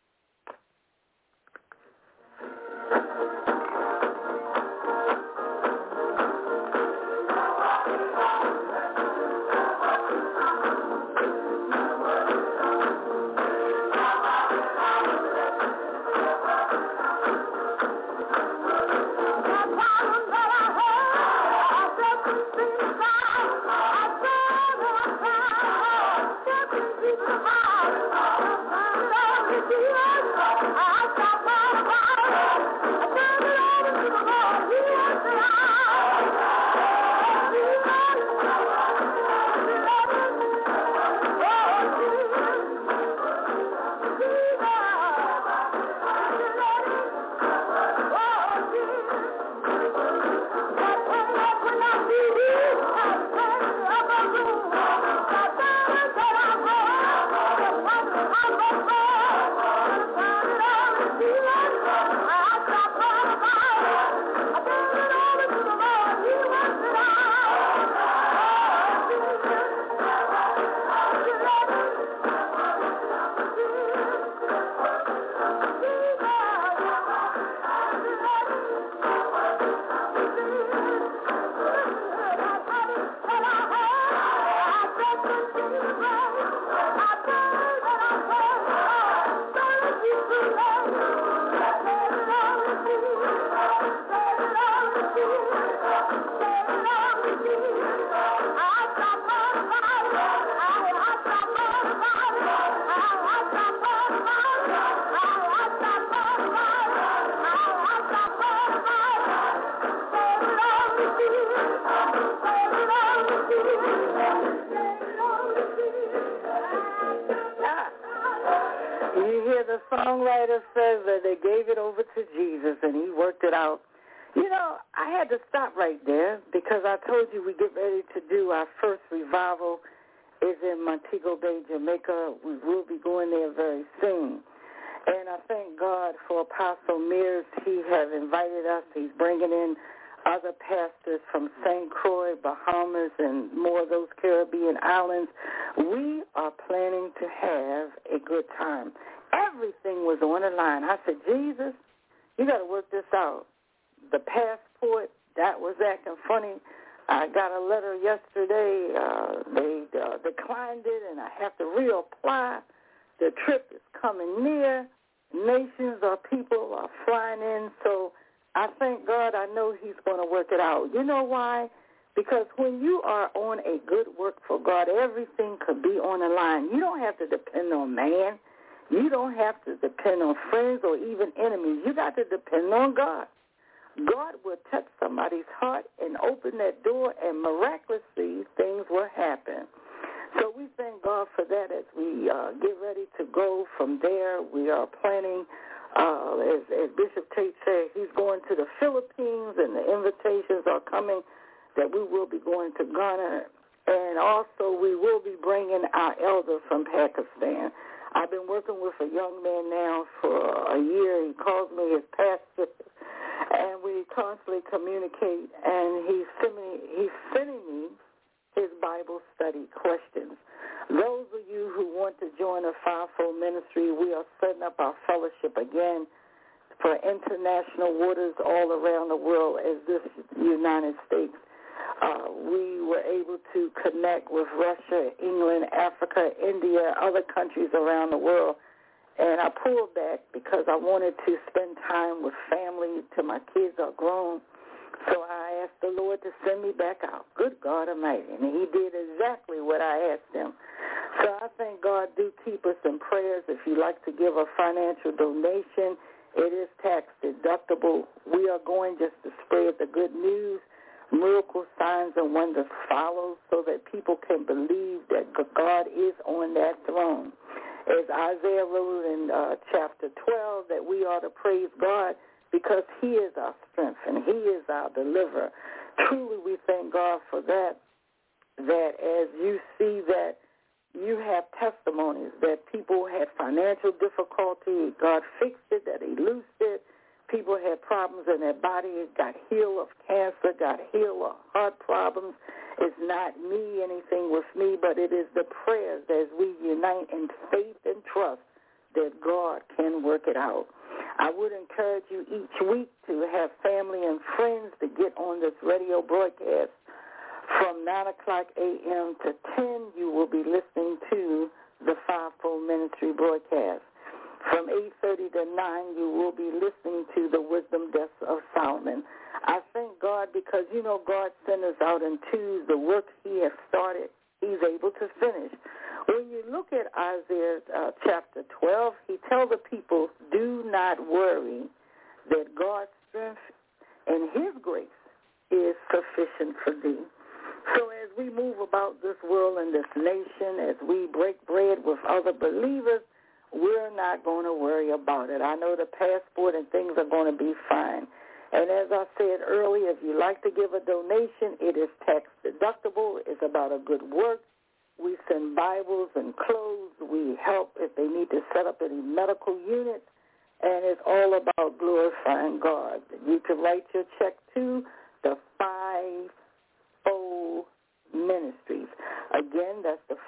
The songwriter says that they gave it over to Jesus and he worked it out. You know, I had to stop right there because I told you we get ready to do our first revival is in Montego Bay, Jamaica. We will be going there very soon. And I thank God for Apostle Mears. He has invited us. He's bringing in other pastors from Saint Croix, Bahamas, and more of those Caribbean islands. We are planning to have a good time. Everything was on the line. I said, Jesus, you got to work this out. The passport, that was acting funny. I got a letter yesterday. Uh, they uh, declined it, and I have to reapply. The trip is coming near. Nations or people are flying in. So I thank God. I know he's going to work it out. You know why? Because when you are on a good work for God, everything could be on the line. You don't have to depend on man. You don't have to depend on friends or even enemies. You got to depend on God. God will touch somebody's heart and open that door, and miraculously things will happen. So we thank God for that as we uh, get ready to go from there. We are planning Uh, as, as Bishop Tate said, he's going to the Philippines, and the invitations are coming that we will be going to Ghana. And also we will be bringing our elder from Pakistan. I've been working with a young man now for a year. He calls me his pastor, and we constantly communicate, and he's sending, he's sending me his Bible study questions. Those of you who want to join a fivefold ministry, we are setting up our fellowship again for international waters all around the world as this United States. Uh, we were able to connect with Russia, England, Africa, India, other countries around the world. And I pulled back because I wanted to spend time with family till my kids are grown. So I asked the Lord to send me back out. Good God Almighty. And he did exactly what I asked him. So I thank God. Do keep us in prayers. If you'd like to give a financial donation, it is tax deductible. We are going just to spread the good news. Miracle signs and wonders follow so that people can believe that God is on that throne. As Isaiah wrote in uh, chapter twelve, that we ought to praise God because he is our strength and he is our deliverer. Truly, we thank God for that, that as you see that you have testimonies that people had financial difficulty, God fixed it, that he loosed it. People had problems in their body, got healed of cancer, got healed of heart problems. It's not me, anything with me, but it is the prayers as we unite in faith and trust that God can work it out. I would encourage you each week to have family and friends to get on this radio broadcast. From nine o'clock a.m. to ten, you will be listening to the Fivefold Ministry broadcast. From eight thirty to nine, you will be listening to the Wisdom Deaths of Solomon. I thank God because, you know, God sent us out in twos. The work he has started, he's able to finish. When you look at Isaiah uh, chapter twelve, he tells the people, do not worry, that God's strength and his grace is sufficient for thee. So as we move about this world and this nation, as we break bread with other believers, we're not going to worry about it. I know the passport and things are going to be fine. And as I said earlier, if you like to give a donation, it is tax deductible. It's about a good work. We send Bibles and clothes. We help if they need to set up any medical units. And it's all about glorifying God. You can write your check to the Fivefold Ministries. Again, that's the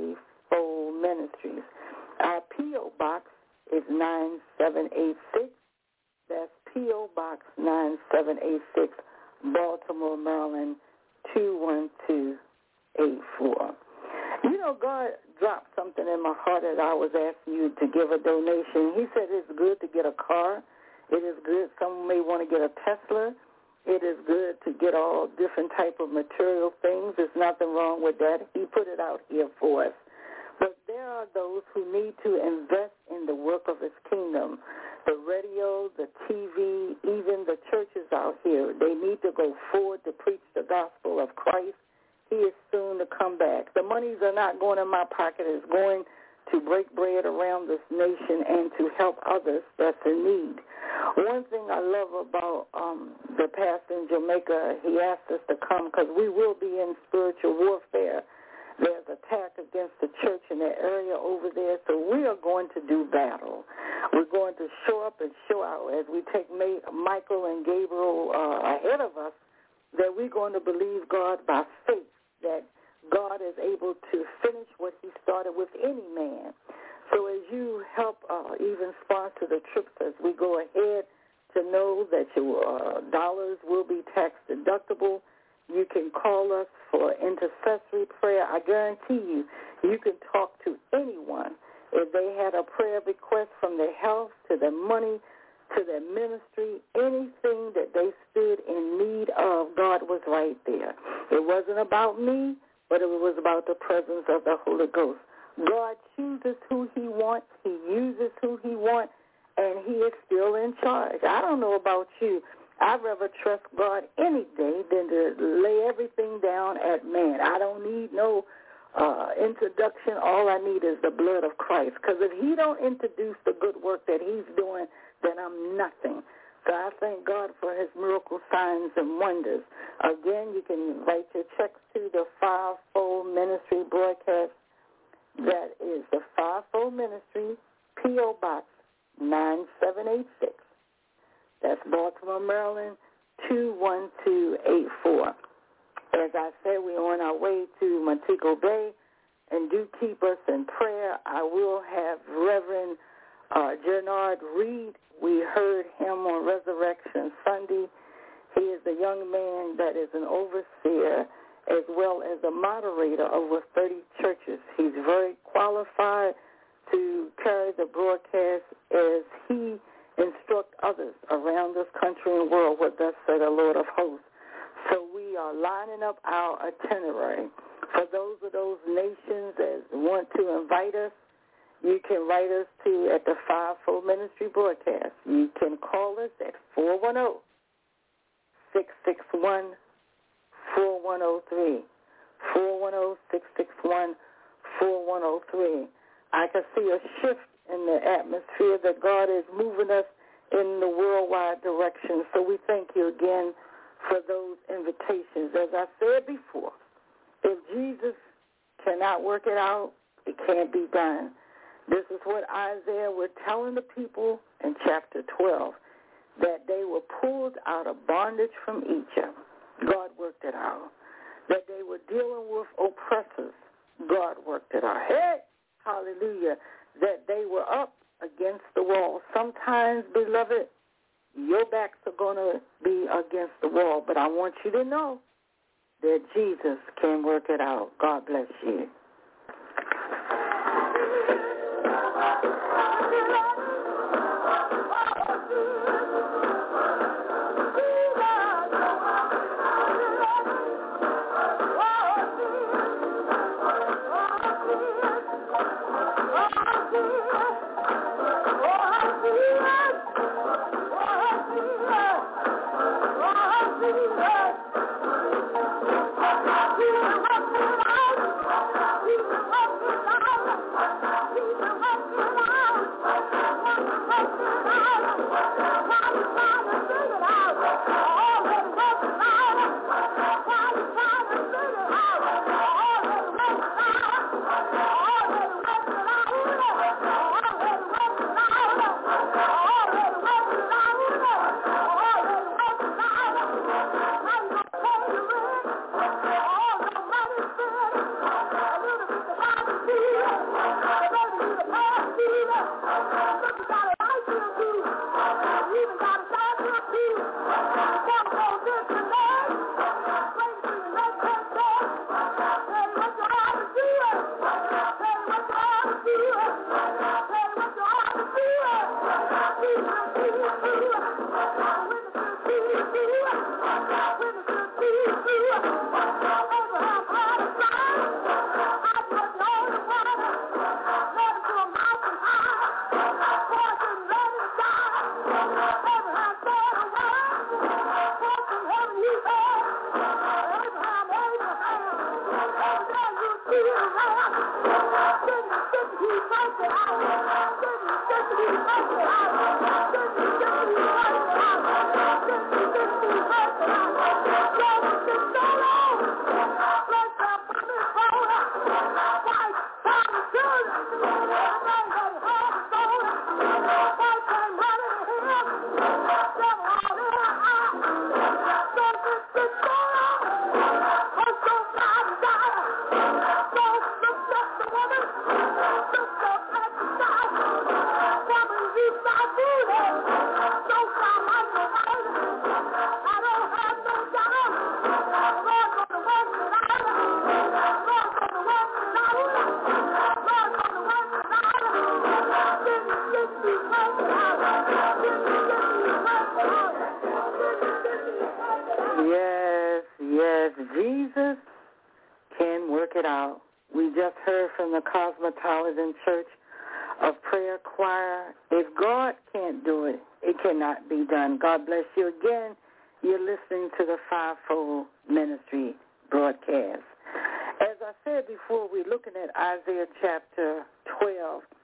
Fivefold Ministries. Our P O. Box is nine seven eight six. That's P O. Box nine seven eight six, Baltimore, Maryland, two one two eight four. You know, God dropped something in my heart that I was asking you to give a donation. He said it's good to get a car. It is good. Some may want to get a Tesla. It is good to get all different type of material things. There's nothing wrong with that. He put it out here for us. But there are those who need to invest in the work of his kingdom. The radio, the T V, even the churches out here, they need to go forward to preach the gospel of Christ. He is soon to come back. The monies are not going in my pocket. It's going to break bread around this nation and to help others that's in need. One thing I love about um, the pastor in Jamaica, he asked us to come because we will be in spiritual warfare. There's attack against the church in that area over there, so we are going to do battle. We're going to show up and show out as we take May, Michael and Gabriel uh, ahead of us, that we're going to believe God by faith, that God is able to finish what he started with any man. So as you help uh, even sponsor the trips as we go ahead, to know that your uh, dollars will be tax deductible, you can call us for intercessory prayer. I guarantee you, you can talk to anyone. If they had a prayer request from their health to their money to their ministry, anything that they stood in need of, God was right there. It wasn't about me, but it was about the presence of the Holy Ghost. God chooses who he wants. He uses who he wants, and he is still in charge. I don't know about you. I'd rather trust God any day than to lay everything down at man. I don't need no uh, introduction. All I need is the blood of Christ. Because if he don't introduce the good work that he's doing then I'm nothing. So I thank God for his miracle signs and wonders. Again, you can write your checks to the Fivefold Ministry broadcast. That is the Fivefold Ministry, P O. Box nine seven eight six. That's Baltimore, Maryland, two one two eight four. As I said, we're on our way to Montego Bay, and do keep us in prayer. I will have Reverend uh, Gennard Reed. We heard him on Resurrection Sunday. He is a young man that is an overseer as well as a moderator of over thirty churches. He's very qualified to carry the broadcast as he instructs others around this country and world what thus said the Lord of hosts. So we are lining up our itinerary. For those of those nations that want to invite us, you can write us to at the Fivefold Ministry broadcast. You can call us at four one zero, six six one, four one zero three, four one zero, six six one, four one zero three. I can see a shift in the atmosphere that God is moving us in the worldwide direction. So we thank you again for those invitations. As I said before, if Jesus cannot work it out, it can't be done. This is what Isaiah was telling the people in chapter twelve, that they were pulled out of bondage from Egypt. God worked it out. That they were dealing with oppressors. God worked it out. Hey, hallelujah. That they were up against the wall. Sometimes, beloved, your backs are going to be against the wall, but I want you to know that Jesus can work it out. God bless you. Yes, yes, Jesus can work it out. We just heard from the Cosmopolitan Church of Prayer Choir. If God can't do it, it cannot be done. God bless you again. You're listening to the Fivefold Ministry broadcast. As I said before, we're looking at Isaiah chapter twelve.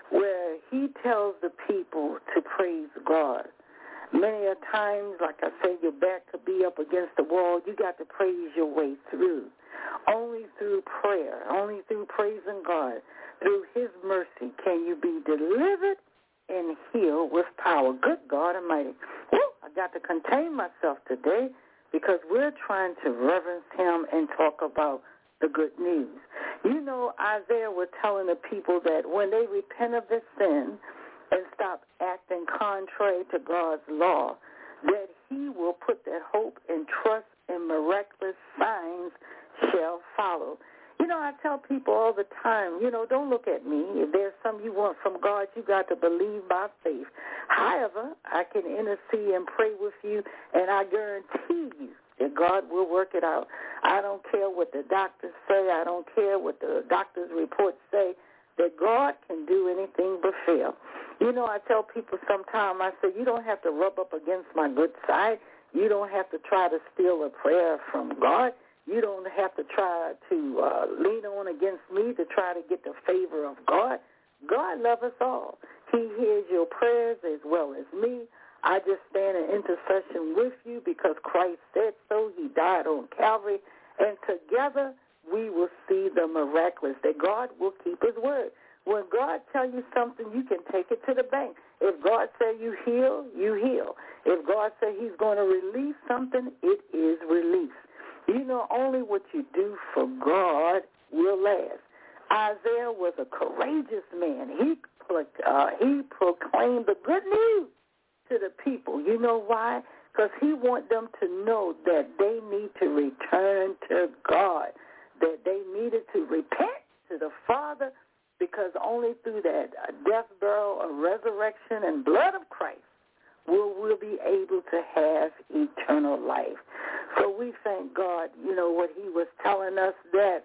where he tells the people to praise God. Many a times, like I said, your back could be up against the wall. You got to praise your way through. Only through prayer, only through praising God, through his mercy can you be delivered and healed with power. Good God Almighty. Woo, I got to contain myself today because we're trying to reverence him and talk about the good news. You know, Isaiah was telling the people that when they repent of their sin and stop acting contrary to God's law, that he will put their hope and trust in miraculous signs shall follow. You know, I tell people all the time, you know, don't look at me. If there's something you want from God, you got to believe by faith. However, I can intercede and pray with you, and I guarantee you that God will work it out. I don't care what the doctors say. I don't care what the doctor's reports say, that God can do anything but fail. You know, I tell people sometimes, I say, you don't have to rub up against my good side. You don't have to try to steal a prayer from God. You don't have to try to uh, lean on against me to try to get the favor of God. God loves us all. He hears your prayers as well as me. I just stand in intercession with you because Christ said so. He died on Calvary. And together we will see the miraculous, that God will keep his word. When God tells you something, you can take it to the bank. If God said you heal, you heal. If God said he's going to release something, it is released. You know, only what you do for God will last. Isaiah was a courageous man. He uh, he proclaimed the good news to the people. You know why? Because he wanted them to know that they need to return to God, that they needed to repent to the Father, because only through that death, burial, and resurrection and blood of Christ will we'll be able to have eternal life. So we thank God, you know, what he was telling us, that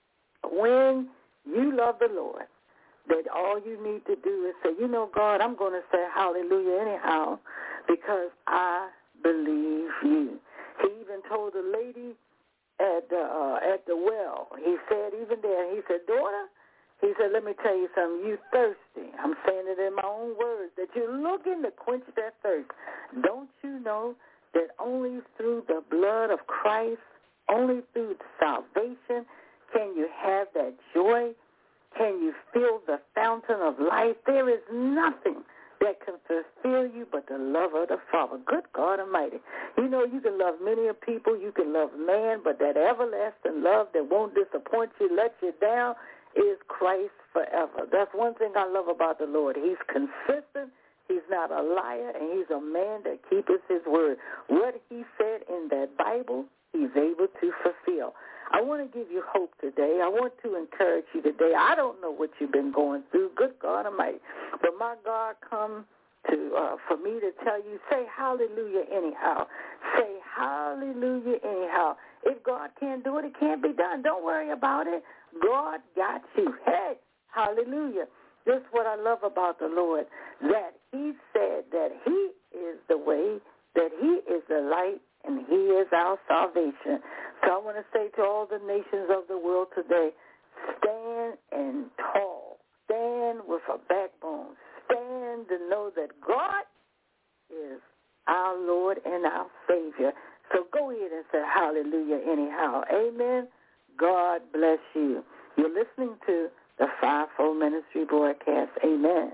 when you love the Lord, that all you need to do is say, you know, God, I'm going to say hallelujah anyhow because I believe you. He even told the lady at the, uh, at the well, he said even there, he said, daughter, he said, let me tell you something, you thirsty. I'm saying it in my own words, that you're looking to quench that thirst. Don't you know that only through the blood of Christ, only through salvation, can you have that joy? Can you feel the fountain of life? There is nothing that can fulfill you but the love of the Father. Good God Almighty. You know, you can love many people, you can love man, but that everlasting love that won't disappoint you, let you down, is Christ forever. That's one thing I love about the Lord. He's consistent. He's not a liar, and he's a man that keepeth his word. What he said in that Bible, he's able to fulfill. I want to give you hope today. I want to encourage you today. I don't know what you've been going through. Good God Almighty. But my God come to uh, for me to tell you, say hallelujah anyhow. Say hallelujah anyhow. If God can't do it, it can't be done. Don't worry about it. God got you. Hey, hallelujah. This is what I love about the Lord, that he said that he is the way, that he is the light, and he is our salvation. So I want to say to all the nations of the world today, stand and tall. Stand with a backbone. Stand to know that God is our Lord and our Savior. So go ahead and say hallelujah anyhow. Amen. God bless you. You're listening to the Fivefold Ministry broadcast. Amen.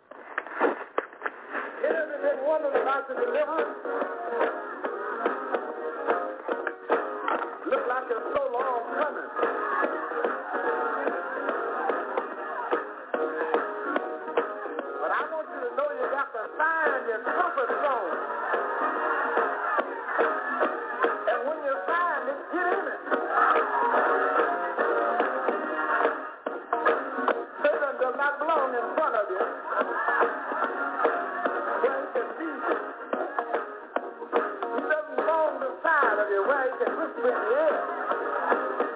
It hasn't been wonderful about the deliverance. Look like it's so long coming. But I want you to know you got to find your comfort zone. And when you find it, get in it. Satan does not belong in front of you. Where he can see you. He doesn't belong beside of you where he can whisper in the air.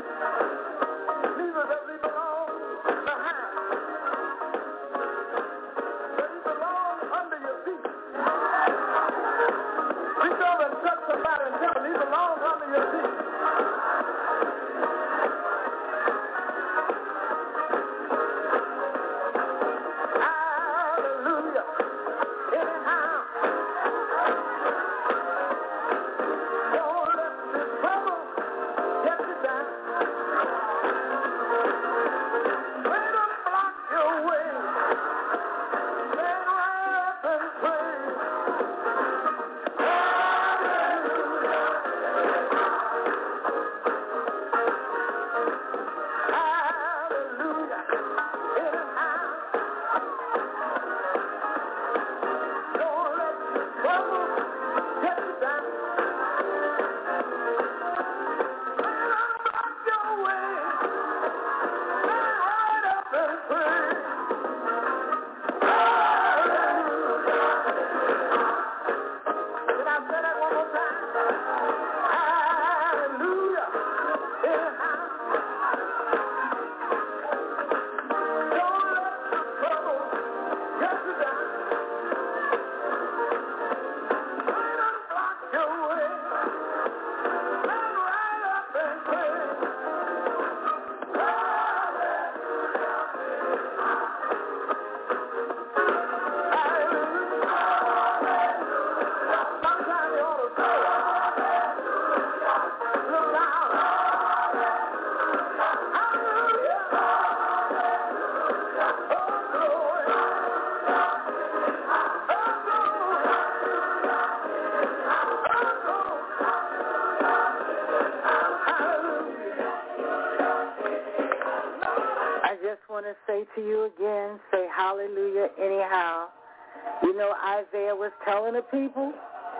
to say to you again, say hallelujah anyhow. You know, Isaiah was telling the people,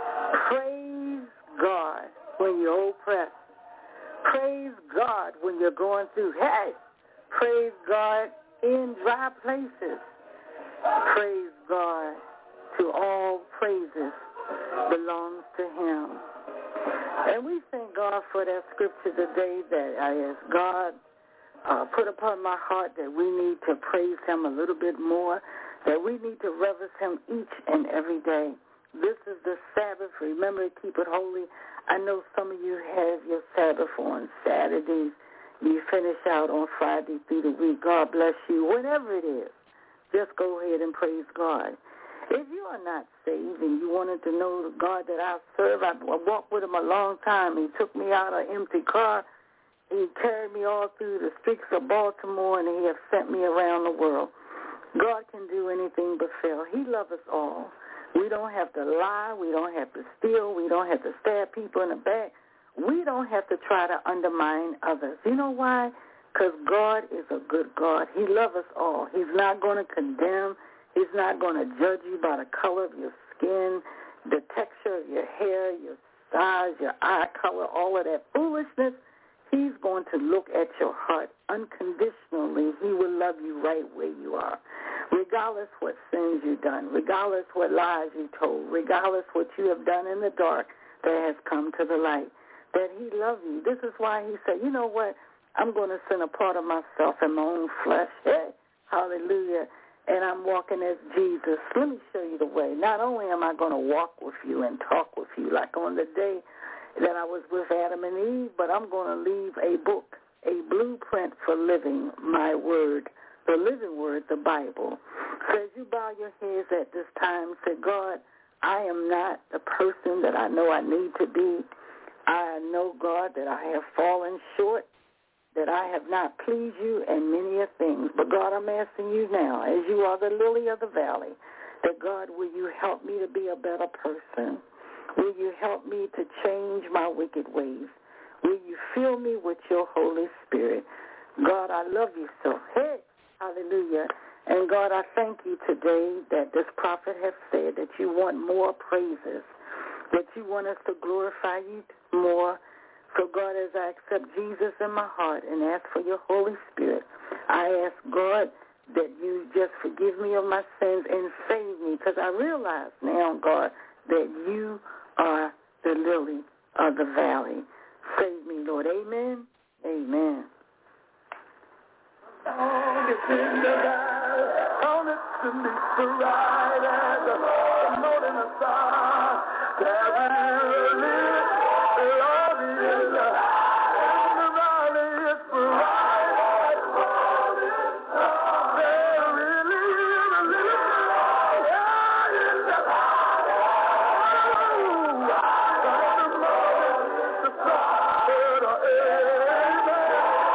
praise God when you're oppressed. Praise God when you're going through. Hey, praise God in dry places. Praise God to all praises belongs to him. And we thank God for that scripture today that I ask God uh, put upon my heart that we need to praise him a little bit more, that we need to reverence him each and every day. This is the Sabbath. Remember to keep it holy. I know some of you have your Sabbath on Saturdays. You finish out on Friday through the week. God bless you. Whatever it is, just go ahead and praise God. If you are not saved and you wanted to know the God that I serve, I walked with him a long time. He took me out of an empty car. He carried me all through the streets of Baltimore, and he has sent me around the world. God can do anything but fail. He loves us all. We don't have to lie. We don't have to steal. We don't have to stab people in the back. We don't have to try to undermine others. You know why? Because God is a good God. He loves us all. He's not going to condemn. He's not going to judge you by the color of your skin, the texture of your hair, your size, your eye color, all of that foolishness. He's going to look at your heart unconditionally. He will love you right where you are, regardless what sins you've done, regardless what lies you told, regardless what you have done in the dark that has come to the light, that he loves you. This is why he said, you know what, I'm going to send a part of myself in my own flesh. Hey, hallelujah. And I'm walking as Jesus. Let me show you the way. Not only am I going to walk with you and talk with you like on the day that I was with Adam and Eve, but I'm going to leave a book, a blueprint for living my word, the living word, the Bible. So as you bow your heads at this time, say, God, I am not the person that I know I need to be. I know, God, that I have fallen short, that I have not pleased you in many a things. But, God, I'm asking you now, as you are the lily of the valley, that, God, will you help me to be a better person? Will you help me to change my wicked ways? Will you fill me with your Holy Spirit? God, I love you so. Hey, hallelujah. And, God, I thank you today that this prophet has said that you want more praises, that you want us to glorify you more. So, God, as I accept Jesus in my heart and ask for your Holy Spirit, I ask, God, that you just forgive me of my sins and save me, because I realize now, God, that you are the lily of the valley. Save me, Lord. Amen. Amen. Oh, it's in the valley, on it to meet the right as a morning of star. There really love in the valley, it's bright as a morning star. There really is a little light in the valley. Oh, the morning, the sun, amen.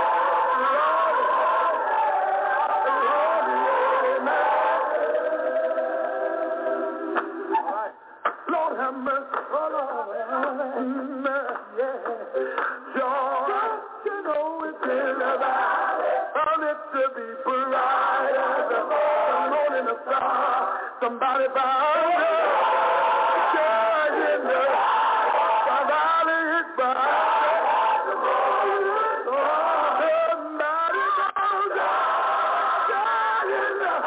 Lord have mercy, oh Lord, yeah. George, you know it's in the valley, and it's to be bright as the morning star. Somebody bow down, yeah, in the valley is bright. Somebody bow down, yeah, in the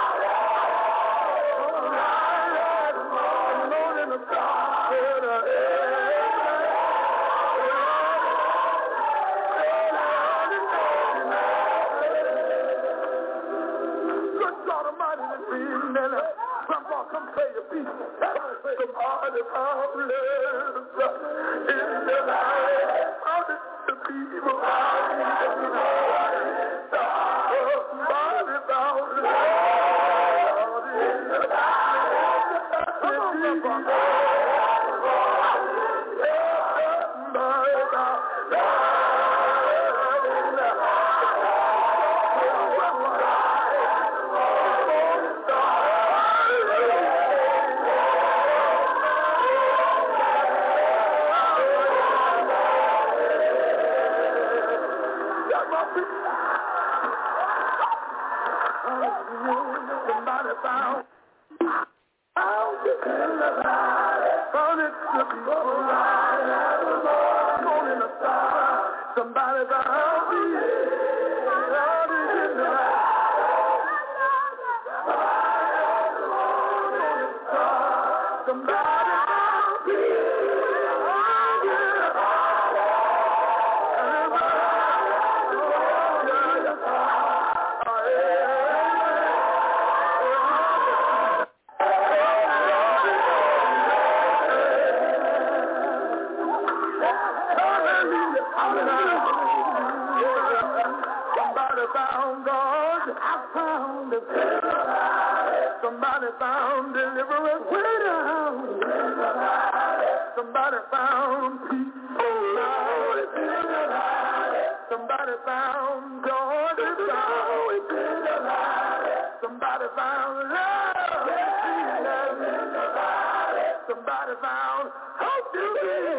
Grandpa, come play the beat. Somebody found love in the light. How did the people out in the night? Somebody found love in the light. Come on, Grandpa. Somebody found love in the light. Somebody found. Found it in the valley. Found it to be born in the star. Somebody found me. Found it in the valley. Somebody found me. Somebody found God. I found it. Somebody found deliverance. Way down. Somebody found peace. Somebody found God. Somebody found love. Somebody found hope to be in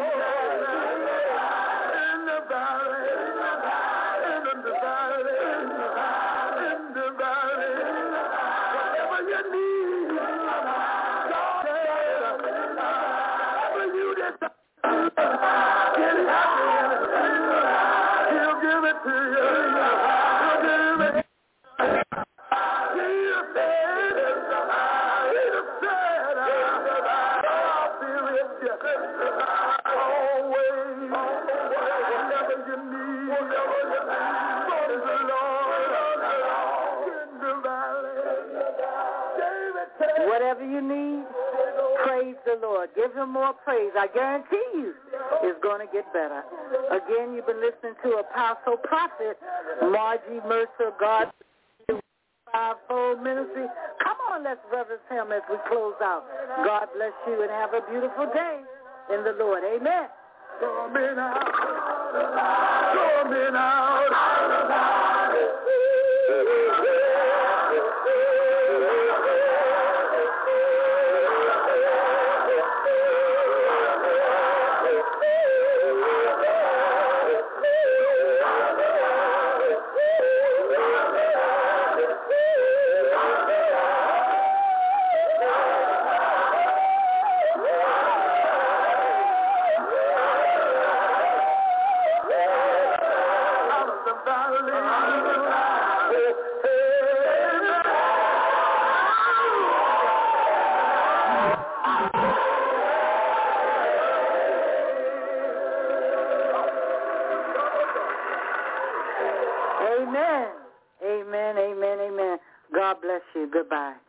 the valley. In the valley. In the valley. Whatever you need. God said. Whatever you desire. Get happy. He'll give it to you. He'll give it. He'll say it. He'll say it. I'll be with you. Always. Whatever you need. From the Lord. In the valley. Whatever you need, praise the Lord. Give him more praise. I guarantee you it's going to get better. Again, you've been listening to Apostle Prophet Margie Mercer, God Fivefold Ministry. Come on, let's reverence him as we close out. God bless you and have a beautiful day in the Lord. Amen. Coming out. Coming out. Amen. Amen, amen, amen. God bless you. Goodbye.